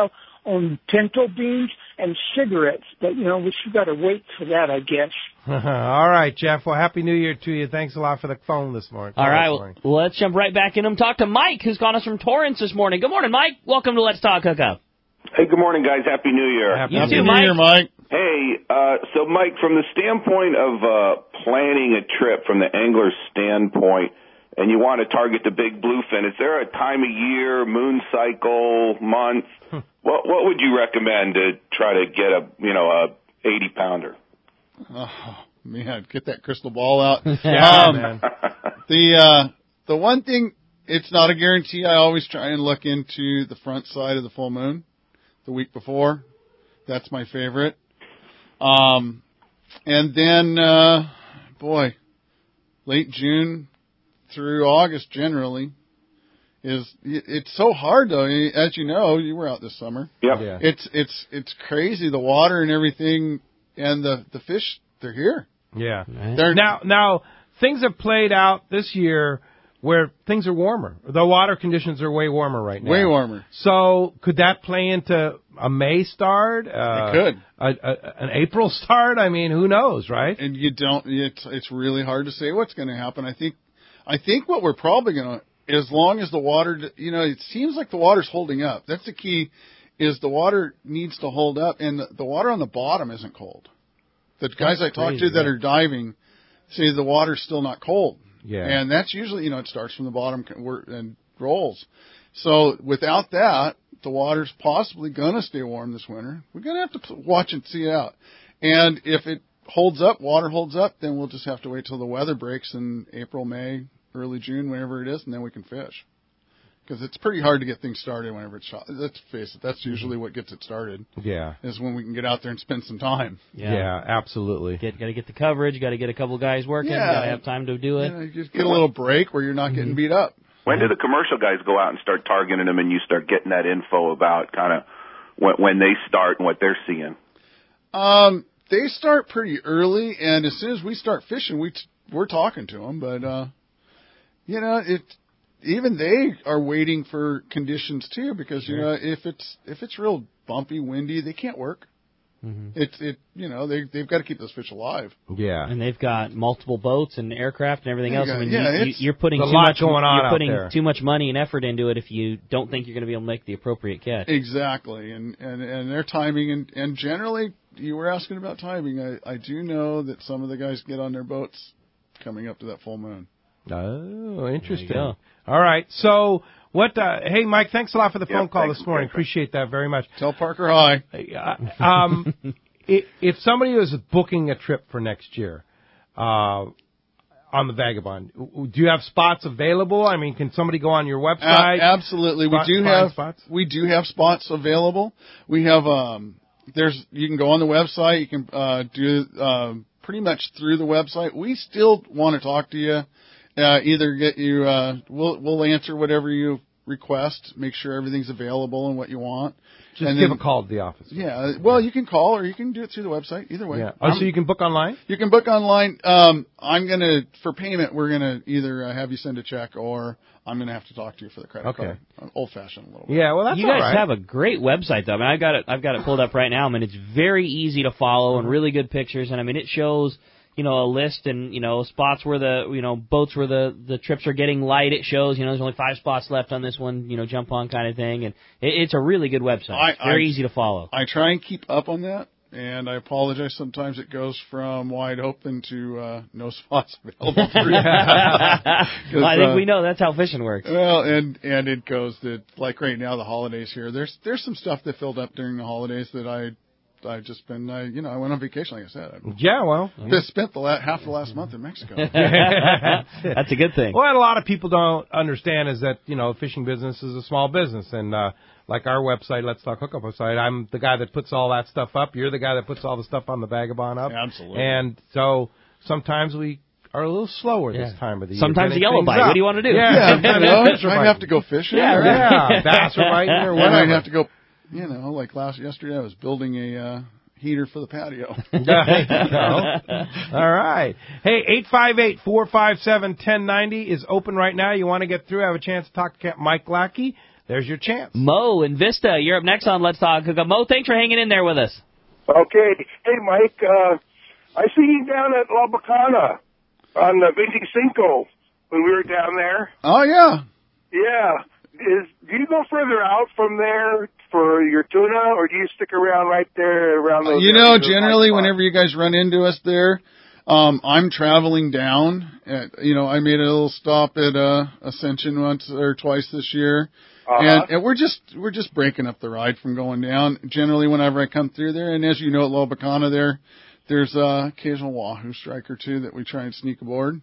on pinto beans and cigarettes. But, you know, we still got to wait for that, I guess. All right, Jeff. Well, Happy New Year to you. Thanks a lot for the phone this morning. All right, well, let's jump right back in and talk to Mike, who's calling us from Torrance this morning. Good morning, Mike. Welcome to Let's Talk Hookup. Hey, good morning, guys. Happy New Year. Happy, You Happy too, New Mike. Year, Mike. Hey, uh, so Mike, from the standpoint of uh, planning a trip, from the angler's standpoint, and you want to target the big bluefin, is there a time of year, moon cycle, month? what what would you recommend to try to get a you know a eighty pounder? Oh man, get that crystal ball out. Yeah, um, man. The uh, the one thing, it's not a guarantee. I always try and look into the front side of the full moon, the week before. That's my favorite. Um, and then, uh, boy, late June through August generally is, it's so hard though. As you know, you were out this summer. Yep. Yeah. It's, it's, it's crazy. The water and everything and the, the fish, they're here. Yeah. They're, Now, now things have played out this year where things are warmer. The water conditions are way warmer right now. way warmer. So could that play into a May start? Uh, It could. A, a, an April start? I mean, who knows, right? And you don't, it's, it's really hard to say what's going to happen. I think, I think what we're probably going to, as long as the water, you know, it seems like the water's holding up. That's the key, is the water needs to hold up, and the, the water on the bottom isn't cold. The guys I talk to that are diving say the water's still not cold. Yeah. And that's usually, you know, it starts from the bottom and rolls. So without that, the water's possibly going to stay warm this winter. We're going to have to watch and see it out. And if it holds up, water holds up, then we'll just have to wait till the weather breaks in April, May, early June, whenever it is, and then we can fish. Because it's pretty hard to get things started whenever it's shot. Let's face it, that's usually what gets it started. Yeah. Is when we can get out there and spend some time. Yeah, yeah absolutely. Get got to get the coverage. Got to get a couple guys working. Yeah. Got to have time to do it. You know, just get a little break where you're not getting Mm-hmm. beat up. When do the commercial guys go out and start targeting them, and you start getting that info about kind of when, when they start and what they're seeing? Um, they start pretty early, and as soon as we start fishing, we t- we're talking to them. But uh, you know, it even they are waiting for conditions too, because you know if it's if it's real bumpy, windy, they can't work. Mm-hmm. It's it you know they they've got to keep those fish alive. Yeah, and they've got multiple boats and aircraft and everything Yeah, else. got, I mean, yeah, you, you're putting too much going on. You're putting too much money and effort into it if you don't think you're going to be able to make the appropriate catch. Exactly, and and and their timing and and generally, you were asking about timing. I I do know that some of the guys get on their boats coming up to that full moon. Oh, interesting. All right, so. What? Uh, hey, Mike, thanks a lot for the phone yeah, call thanks, this morning. thanks. Appreciate that very much. Tell Parker hi. Uh, um, if, if somebody was booking a trip for next year uh, on the Vagabond, do you have spots available? I mean, can somebody go on your website? Uh, absolutely, Spot, we do have spots? we do have spots available. We have um, there's you can go on the website. You can uh, do um, pretty much through the website. We still want to talk to you. Uh, either get you, uh, we'll, we'll answer whatever you request, make sure everything's available and what you want. Just and give then, a call to the office. Yeah, well, you can call or you can do it through the website, either way. Yeah. Oh, so you can book online? You can book online. Um, I'm gonna, for payment, we're gonna either uh, have you send a check or I'm gonna have to talk to you for the credit okay. card. Old fashioned a little bit. Yeah, well, that's you guys all right. have a great website though. I mean, I've got it, I've got it pulled up right now. I mean, it's very easy to follow and really good pictures, and I mean, it shows. You know, a list and, you know, spots where the, you know, boats where the, the trips are getting light. It shows, you know, there's only five spots left on this one, you know, jump on kind of thing. And it, it's a really good website. I, it's very I, easy to follow. I try and keep up on that. And I apologize. Sometimes it goes from wide open to uh, no spots available. For well, I think uh, we know that's how fishing works. Well, and and it goes that like right now the holidays here. There's there's some stuff that filled up during the holidays that I I've just been I you know I went on vacation like I said. I yeah, well, just spent the la- half the last month in Mexico. That's a good thing. Well, and a lot of people don't understand is that you know fishing business is a small business and. uh Like our website, Let's Talk Hookup website, I'm the guy that puts all that stuff up. You're the guy that puts all the stuff on the Vagabond up. Absolutely. And so sometimes we are a little slower yeah. this time of the year. Sometimes a yellow bite. Up. What do you want to do? Yeah, yeah you know, I have to go fishing. Yeah, or, yeah, bass or biting or whatever. I have to go. You know, like last yesterday, I was building a uh, heater for the patio. All right. Hey, eight five eight, four five seven, one zero nine zero is open right now. You want to get through, have a chance to talk to Captain Mike Lackey. there's your chance. Mo in Vista, you're up next on Let's Talk Hookup. Mo, thanks for hanging in there with us. Okay. Hey, Mike, uh, I see you down at La Bacana on the veinticinco when we were down there. Oh, yeah. Yeah. Is, do you go further out from there for your tuna, or do you stick around right there around those You know, areas? generally, whenever you guys run into us there, um, I'm traveling down. At, you know, I made a little stop at uh, Ascension once or twice this year. Uh-huh. And, and we're just we're just breaking up the ride from going down. Generally, whenever I come through there, and as you know, at La Bacana there, there's a occasional wahoo strike or two that we try and sneak aboard.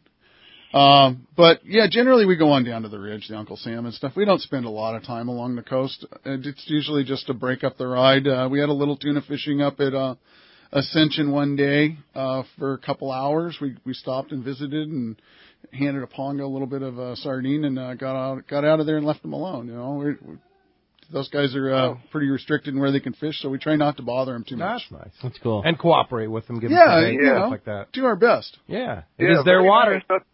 Um, but yeah, generally we go on down to the ridge, the Uncle Sam and stuff. We don't spend a lot of time along the coast. It's usually just to break up the ride. Uh, we had a little tuna fishing up at uh, Ascension one day uh, for a couple hours. We we stopped and visited and handed a pongo a little bit of uh, sardine and uh, got out got out of there and left them alone. You know, we're, we're, those guys are uh, pretty restricted in where they can fish, so we try not to bother them too much. That's nice. That's cool. And cooperate with them, give yeah, them some bait, you know, stuff like that. Do our best. Yeah, it Yeah, is their very water. nice.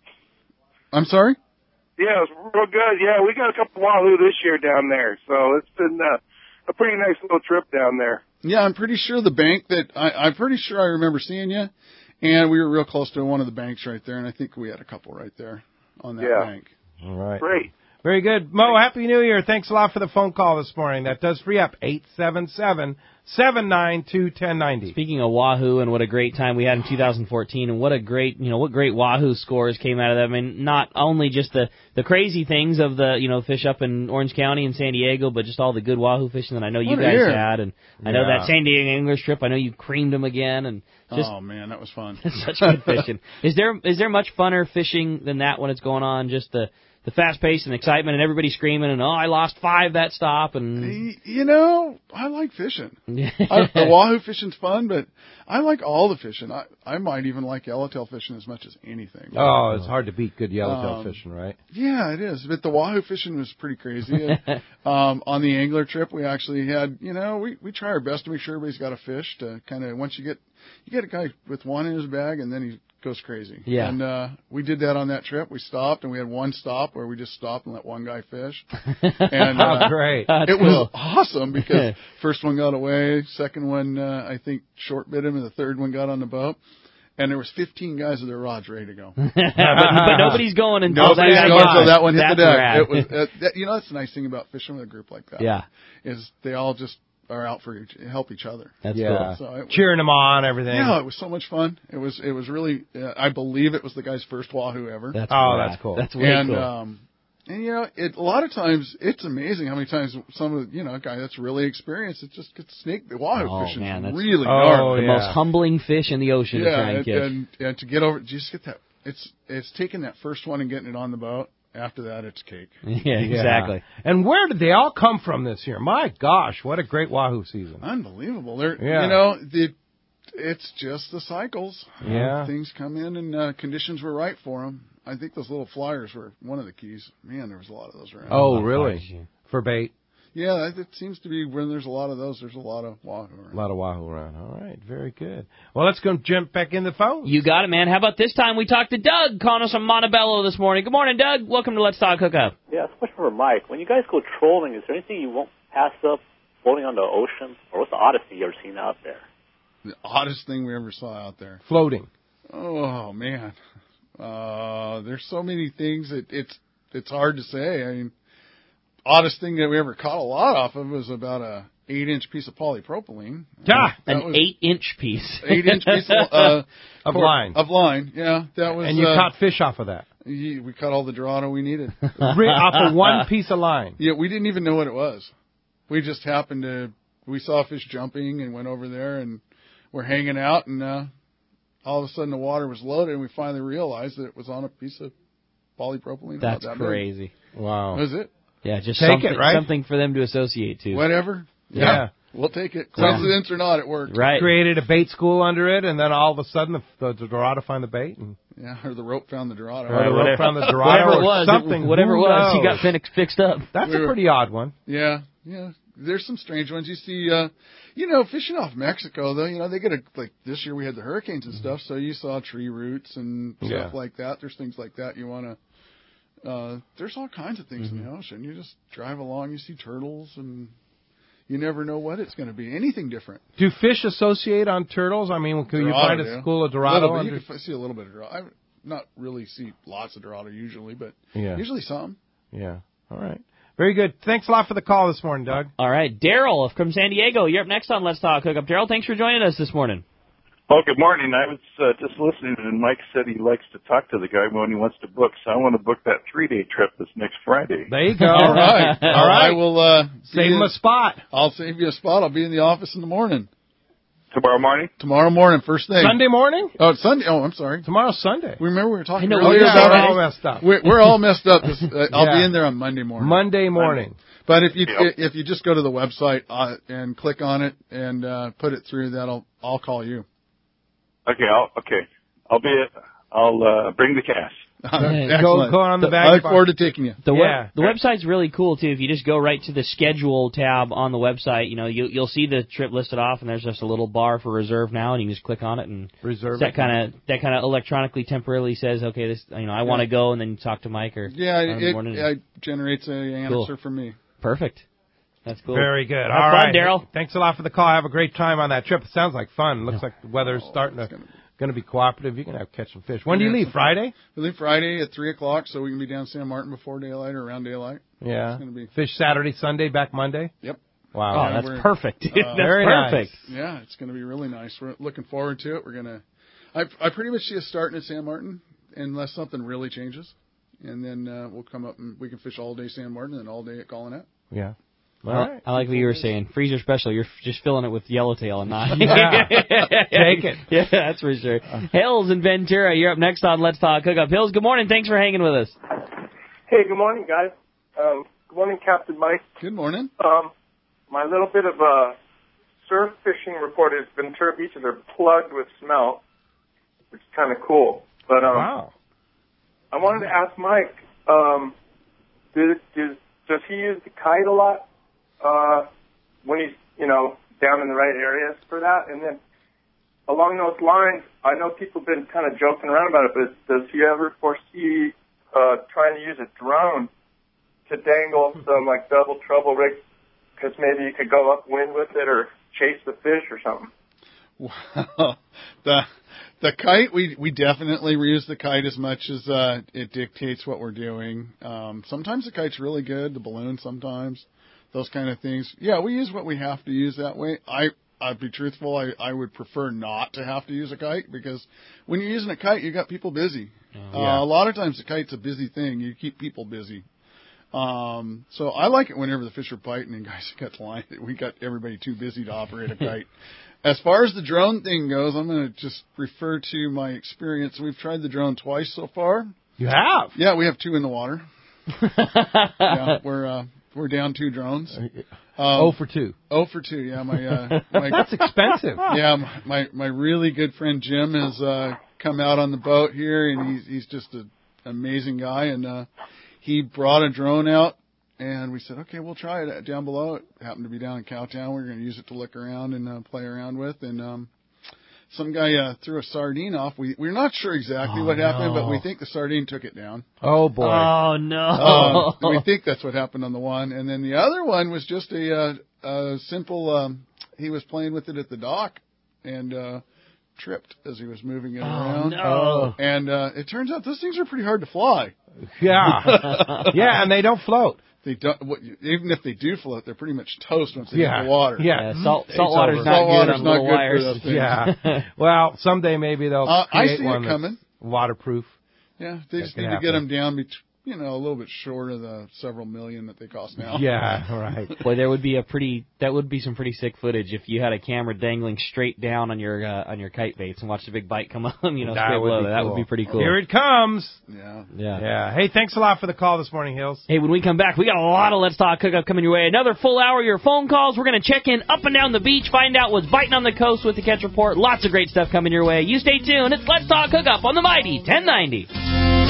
I'm sorry? Yeah, it was real good. Yeah, we got a couple wahoo this year down there, so it's been uh, a pretty nice little trip down there. Yeah, I'm pretty sure the bank that I, I'm pretty sure I remember seeing you, and we were real close to one of the banks right there, and I think we had a couple right there on that Yeah. bank. All right. Great. Very good. Mo, Happy New Year. Thanks a lot for the phone call this morning. That does free up eight seven seven, seven nine two, one zero nine zero. Speaking of wahoo and what a great time we had in two thousand fourteen and what a great, you know, what great wahoo scores came out of that. I mean, not only just the, the crazy things of the, you know, fish up in Orange County and San Diego, but just all the good wahoo fishing that I know you What a guys year. had. And I know Yeah. that San Diego English trip, I know you creamed them again. And just Oh, man, that was fun. such good fishing. Is there is there much funner fishing than that when it's going on? Just the the fast pace and excitement and everybody screaming and oh, I lost five that stop and You know, I like fishing. I, the wahoo fishing's fun, but I like all the fishing. I, I might even like yellowtail fishing as much as anything. Oh, it's hard to beat good yellowtail Um, fishing, right? Yeah, it is. But the wahoo fishing was pretty crazy. And, um, on the angler trip, we actually had, you know, we, we try our best to make sure everybody's got a fish to kind of, once you get, you get a guy with one in his bag and then he goes crazy. Yeah. And, uh, we did that on that trip. We stopped and we had one stop where we just stopped and let one guy fish. And, uh, Oh, great. That's it cool. was awesome because first one got away, second one, uh, I think short bit him, and the third one got on the boat. And there was fifteen guys with their rods ready to go. but, but nobody's going until Nobody's that guy going gets until it. that one hit That's the deck. rad. It was, uh, that, you know, that's the nice thing about fishing with a group like that. Yeah. Is they all just are out for each, help each other. That's Yeah. So it was, Cheering them on, everything. yeah, it was so much fun. It was, it was really, uh, I believe it was the guy's first wahoo ever. That's Oh, rad. that's cool. That's way and, cool. um, and you know, it, a lot of times it's amazing how many times some of the, you know, a guy that's really experienced, it just gets snake, the wahoo Oh, fishing man, is that's- really Oh, gnarly. the yeah. most humbling fish in the ocean to Yeah, try and and, catch. and, and to get over, just get that, it's, it's taking that first one and getting it on the boat. After that, it's cake. yeah, exactly. And where did they all come from this year? My gosh, what a great wahoo season. Unbelievable. They're, Yeah. you know, the, it's just the cycles. Yeah. Things come in and uh, conditions were right for them. I think those little flyers were one of the keys. Man, there was a lot of those around. Oh, really? For bait? Yeah, it seems to be when there's a lot of those, there's a lot of wahoo around. A lot of wahoo around. All right, very good. Well, let's go jump back in the phone. You got it, man. How about this time we talked to Doug calling us from Montebello this morning. Good morning, Doug. Welcome to Let's Talk Hookup. Yeah, it's a question for Mike. When you guys go trolling, is there anything you won't pass up floating on the ocean? Or what's the oddest thing you ever seen out there? The oddest thing we ever saw out there. Floating. Oh, man. Uh, there's so many things that it's, it's hard to say. I mean, oddest thing that we ever caught a lot off of was about a eight inch piece of polypropylene. Yeah, That an was eight inch piece. eight inch piece of, uh, Of cor- line. Of line, yeah. That was. And you uh, caught fish off of that. ye- We caught all the Dorado we needed. Re- off of one piece of line. Yeah, we didn't even know what it was. We just happened to, we saw fish jumping and went over there and we're hanging out and, uh, all of a sudden the water was loaded and we finally realized that it was on a piece of polypropylene. That's about that crazy. big. Wow. That was it. Yeah, just Take something, it, right? something for them to associate to. Whatever. Yeah. Yeah. We'll take it. Coincidence or not, it worked. Right. Created a bait school under it, and then all of a sudden the, the Dorado find the bait. And, Yeah, or the rope found the Dorado. or the rope found the Dorado Whatever or it was, something. whatever it Who was, he knows? got fin- fixed up. That's We a were- pretty odd one. Yeah, yeah. There's some strange ones. You see, uh, you know, fishing off Mexico, though, you know, they get a, like, this year we had the hurricanes and stuff, so you saw tree roots and stuff Yeah. like that. There's things like that you want to Uh, there's all kinds of things Mm-hmm. in the ocean. You just drive along, you see turtles, and you never know what it's going to be. Anything different. Do fish associate on turtles? I mean, can you find a Dorado, school of A Dorado? little bit. Under... You can f- see a little bit of Dorado. I not really see lots of Dorado usually, but Yeah. usually some. Yeah. All right. Very good. Thanks a lot for the call this morning, Doug. All right, Daryl from San Diego. You're up next on Let's Talk Hookup. Daryl, thanks for joining us this morning. Oh, good morning. I was uh, just listening, and Mike said he likes to talk to the guy when he wants to book, so I want to book that three-day trip this next Friday. There you go. All right. All right. I will uh, Save be him in- a spot. I'll save you a spot. I'll be in the office in the morning. Tomorrow morning? Tomorrow morning, first thing. Sunday morning? Oh, it's Sunday. Oh, I'm sorry. Tomorrow's Sunday. Remember we were talking I know, earlier yeah, about we're it? all messed up. We're, we're all messed up. This, uh, I'll Yeah. be in there on Monday morning. Monday morning. But if you Yep. if you just go to the website uh, and click on it and uh, put it through, that'll I'll call you. Okay, I'll, okay. I'll be, I'll uh, bring the cash. Excellent. go on the I bag look box. forward to taking you. The, Yeah. web, the website's really cool, too. If you just go right to the schedule tab on the website, you know, you, you'll see the trip listed off, and there's just a little bar for reserve now, and you can just click on it, and Reserve that it. kind of that kind of electronically temporarily says, okay, this, you know, I want to go, and then you talk to Mike or Yeah, in the it, morning. it generates a answer Cool. for me. Perfect. That's cool. Very good. Have All fun, right. Daryl. Thanks a lot for the call. Have a great time on that trip. It sounds like fun. Looks like the weather's Oh, starting to going to be cooperative. You can have catch some fish. When do you Yeah, leave? Friday? We leave Friday at three o'clock, so we can be down San Martin before daylight or around daylight. Yeah. It's gonna be- Fish Saturday, Sunday, back Monday? Yep. Wow. Oh, Yeah, that's we're- perfect. dude. uh, that's Very perfect. nice. Yeah, it's going to be really nice. We're looking forward to it. We're gonna. I I pretty much see us starting at San Martin unless something really changes, and then uh, we'll come up and we can fish all day San Martin and all day at Colonette. Yeah. All I, right. I like what you were saying. Freezer special. You're f- just filling it with yellowtail and not. Yeah. Take it. Yeah, that's for sure. Hills in Ventura. You're up next on Let's Talk Hookup. Hills, good morning. Thanks for hanging with us. Hey, good morning, guys. Um, good morning, Captain Mike. Good morning. Um, my little bit of uh, surf fishing report is Ventura beaches are plugged with smelt, which is kind of cool. But um, Wow. I wanted to ask Mike, um, does, does does he use the kite a lot uh, when he's you know down in the right areas for that? And then along those lines, I know people have been kind of joking around about it, but does he ever foresee uh, trying to use a drone to dangle some like double trouble rig? Because maybe you could go upwind with it or chase the fish or something. Wow. the the kite we we definitely reuse the kite as much as uh, it dictates what we're doing. Um, sometimes the kite's really good. The balloon sometimes, those kind of things. Yeah, we use what we have to use that way. I. I'd be truthful, I, I would prefer not to have to use a kite because when you're using a kite, you got people busy. Yeah. Uh, a lot of times the kite's a busy thing. You keep people busy. Um, so I like it whenever the fish are biting and guys got the line. We got everybody too busy to operate a kite. As far as the drone thing goes, I'm going to just refer to my experience. We've tried the drone twice so far. You have? Yeah, we have two in the water. yeah, we're uh, we're down two drones. Um, oh for two. Oh for two. Yeah, my, uh, my That's expensive. Yeah, my my really good friend Jim has uh, come out on the boat here, and he's he's just an amazing guy, and uh, he brought a drone out, and we said, okay, we'll try it down below. It happened to be down in Cowtown. We we're going to use it to look around and uh, play around with, and um, some guy uh, threw a sardine off. We we're not sure exactly Oh, what happened, no. but we think the sardine took it down. Oh boy. Oh, no. Um, we think that's what happened on the one, and then the other one was just a, uh, a simple. Um, he was playing with it at the dock, and uh, tripped as he was moving it around. no. And uh, it turns out those things are pretty hard to fly. Yeah. Yeah, and they don't float. They don't. What, even if they do float, they're pretty much toast once they Yeah. hit the water. Yeah. Yeah, salt It's salt water's over. not Salt good water's on not little good for wires. those things. Yeah. Well, someday maybe they'll Uh, I create see one it that's coming. waterproof. Yeah, they That just could need to get happen. them down, bet- you know, a little bit short of the several million that they cost now. Yeah, right. Boy, there would be a pretty that would be some pretty sick footage if you had a camera dangling straight down on your uh, on your kite baits and watched the big bite come up, you know, That straight would below be there. That cool. would be pretty cool. Here it comes. Yeah. Yeah. Yeah. Hey, thanks a lot for the call this morning, Hills. Hey, when we come back, we got a lot of Let's Talk Hookup coming your way. Another full hour of your phone calls. We're going to check in up and down the beach, find out what's biting on the coast with the Catch Report. Lots of great stuff coming your way. You stay tuned. It's Let's Talk Hookup on the Mighty ten ninety.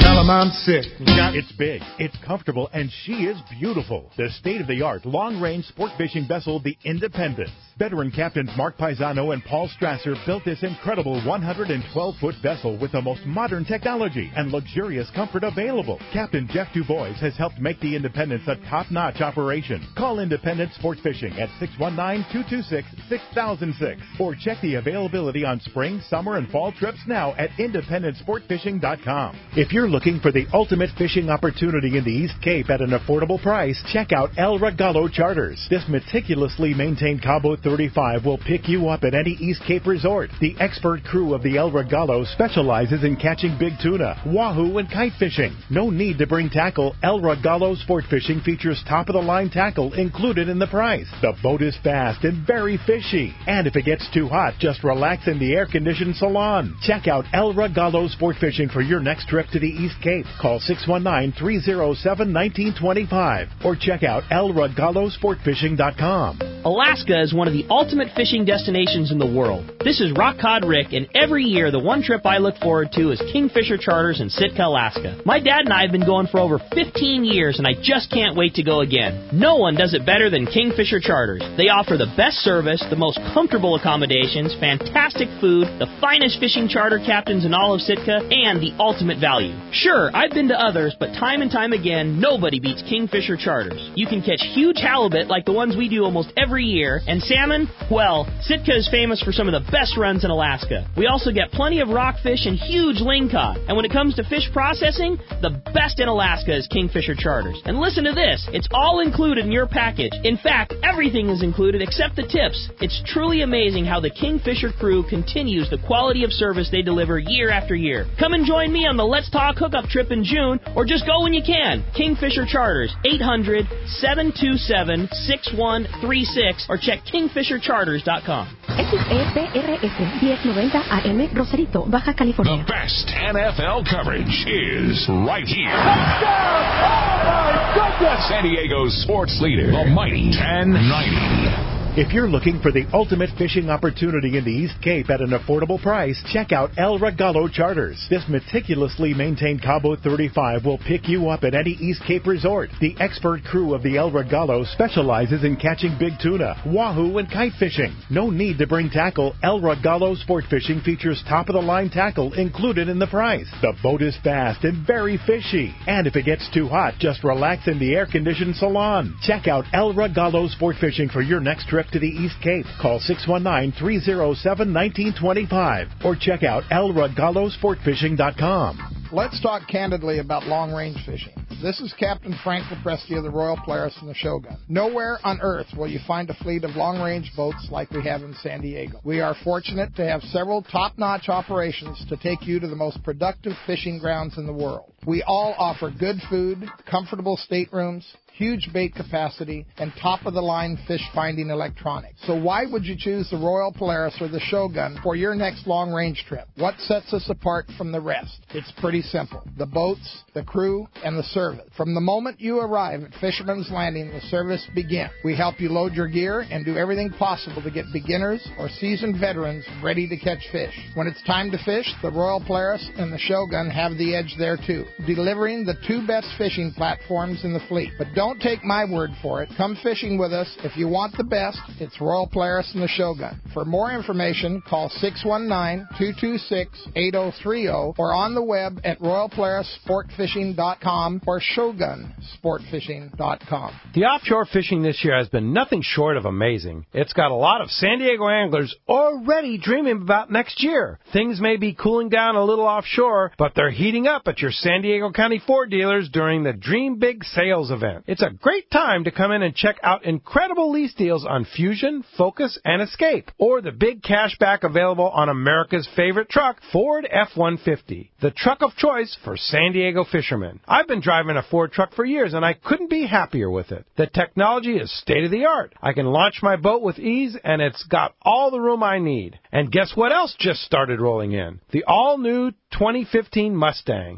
Tell him I'm sick. It's big, it's comfortable, and she is beautiful. The state-of-the-art long-range sport fishing vessel, the Independence. Veteran captains Mark Paisano and Paul Strasser built this incredible one hundred twelve foot vessel with the most modern technology and luxurious comfort available. Captain Jeff Dubois has helped make the Independence a top-notch operation. Call Independence Sports Fishing at six one nine, two two six, six thousand six or check the availability on spring, summer, and fall trips now at independence sport fishing dot com. If you're looking for the ultimate fishing opportunity in the East Cape at an affordable price, check out El Regalo Charters. This meticulously maintained Cabo thirty-five will pick you up at any East Cape resort. The expert crew of the El Regalo specializes in catching big tuna, wahoo, and kite fishing. No need to bring tackle. El Regalo Sport Fishing features top-of-the-line tackle included in the price. The boat is fast and very fishy. And if it gets too hot, just relax in the air-conditioned salon. Check out El Regalo Sport Fishing for your next trip to the East Cape. Call six one nine, three oh seven, one nine two five or check out el regalo sport fishing dot com. Alaska is one of the ultimate fishing destinations in the world. This is Rock Cod Rick, and every year the one trip I look forward to is Kingfisher Charters in Sitka, Alaska. My dad and I have been going for over fifteen years, and I just can't wait to go again. No one does it better than Kingfisher Charters. They offer the best service, the most comfortable accommodations, fantastic food, the finest fishing charter captains in all of Sitka, and the ultimate value. Sure, I've been to others, but time and time again, nobody beats Kingfisher Charters. You can catch huge halibut like the ones we do almost every year, and salmon, well, Sitka is famous for some of the best runs in Alaska. We also get plenty of rockfish and huge lingcod. And when it comes to fish processing, the best in Alaska is Kingfisher Charters. And listen to this, it's all included in your package. In fact, everything is included except the tips. It's truly amazing how the Kingfisher crew continues the quality of service they deliver year after year. Come and join me on the Let's Talk hookup trip in June, or just go when you can. Kingfisher Charters, eight hundred, seven two seven, six one three six, or check kingfisher charters dot com. X E P R S ten ninety A M Rosarito, Baja California. The best N F L coverage is right here. Touchdown! Oh my goodness! San Diego's sports leader, the mighty ten ninety. If you're looking for the ultimate fishing opportunity in the East Cape at an affordable price, check out El Regalo Charters. This meticulously maintained Cabo thirty-five will pick you up at any East Cape resort. The expert crew of the El Regalo specializes in catching big tuna, wahoo, and kite fishing. No need to bring tackle. El Regalo Sport Fishing features top-of-the-line tackle included in the price. The boat is fast and very fishy. And if it gets too hot, just relax in the air-conditioned salon. Check out El Regalo Sport Fishing for your next trip to the East Cape. Call six one nine, three oh seven, one nine two five or check out el regalo sport fishing dot com. Let's talk candidly about long-range fishing. This is Captain Frank Lopresti of the Royal Polaris and the Shogun. Nowhere on Earth will you find a fleet of long-range boats like we have in San Diego. We are fortunate to have several top-notch operations to take you to the most productive fishing grounds in the world. We all offer good food, comfortable staterooms, huge bait capacity, and top-of-the-line fish-finding electronics. So why would you choose the Royal Polaris or the Shogun for your next long-range trip? What sets us apart from the rest? It's pretty simple. The boats, the crew, and the service. From the moment you arrive at Fisherman's Landing, the service begins. We help you load your gear and do everything possible to get beginners or seasoned veterans ready to catch fish. When it's time to fish, the Royal Polaris and the Shogun have the edge there too, delivering the two best fishing platforms in the fleet. But don't Don't take my word for it. Come fishing with us. If you want the best, it's Royal Polaris and the Shogun. For more information, call six one nine, two two six, eight oh three oh or on the web at royal polaris sport fishing dot com or shogun sport fishing dot com. The offshore fishing this year has been nothing short of amazing. It's got a lot of San Diego anglers already dreaming about next year. Things may be cooling down a little offshore, but they're heating up at your San Diego County Ford dealers during the Dream Big Sales event. It's a great time to come in and check out incredible lease deals on Fusion, Focus, and Escape, or the big cash back available on America's favorite truck, Ford F one fifty, the truck of choice for San Diego fishermen. I've been driving a Ford truck for years, and I couldn't be happier with it. The technology is state-of-the-art. I can launch my boat with ease, and it's got all the room I need. And guess what else just started rolling in? The all-new twenty fifteen Mustang. Just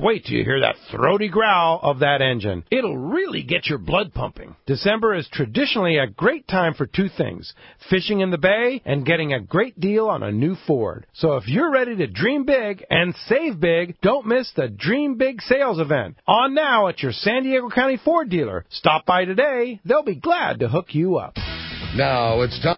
wait till you hear that throaty growl of that engine. It'll really get your blood pumping. December is traditionally a great time for two things, fishing in the bay and getting a great deal on a new Ford. So if you're ready to dream big and save big, don't miss the Dream Big Sales event. On now at your San Diego County Ford dealer. Stop by today. They'll be glad to hook you up. Now it's time.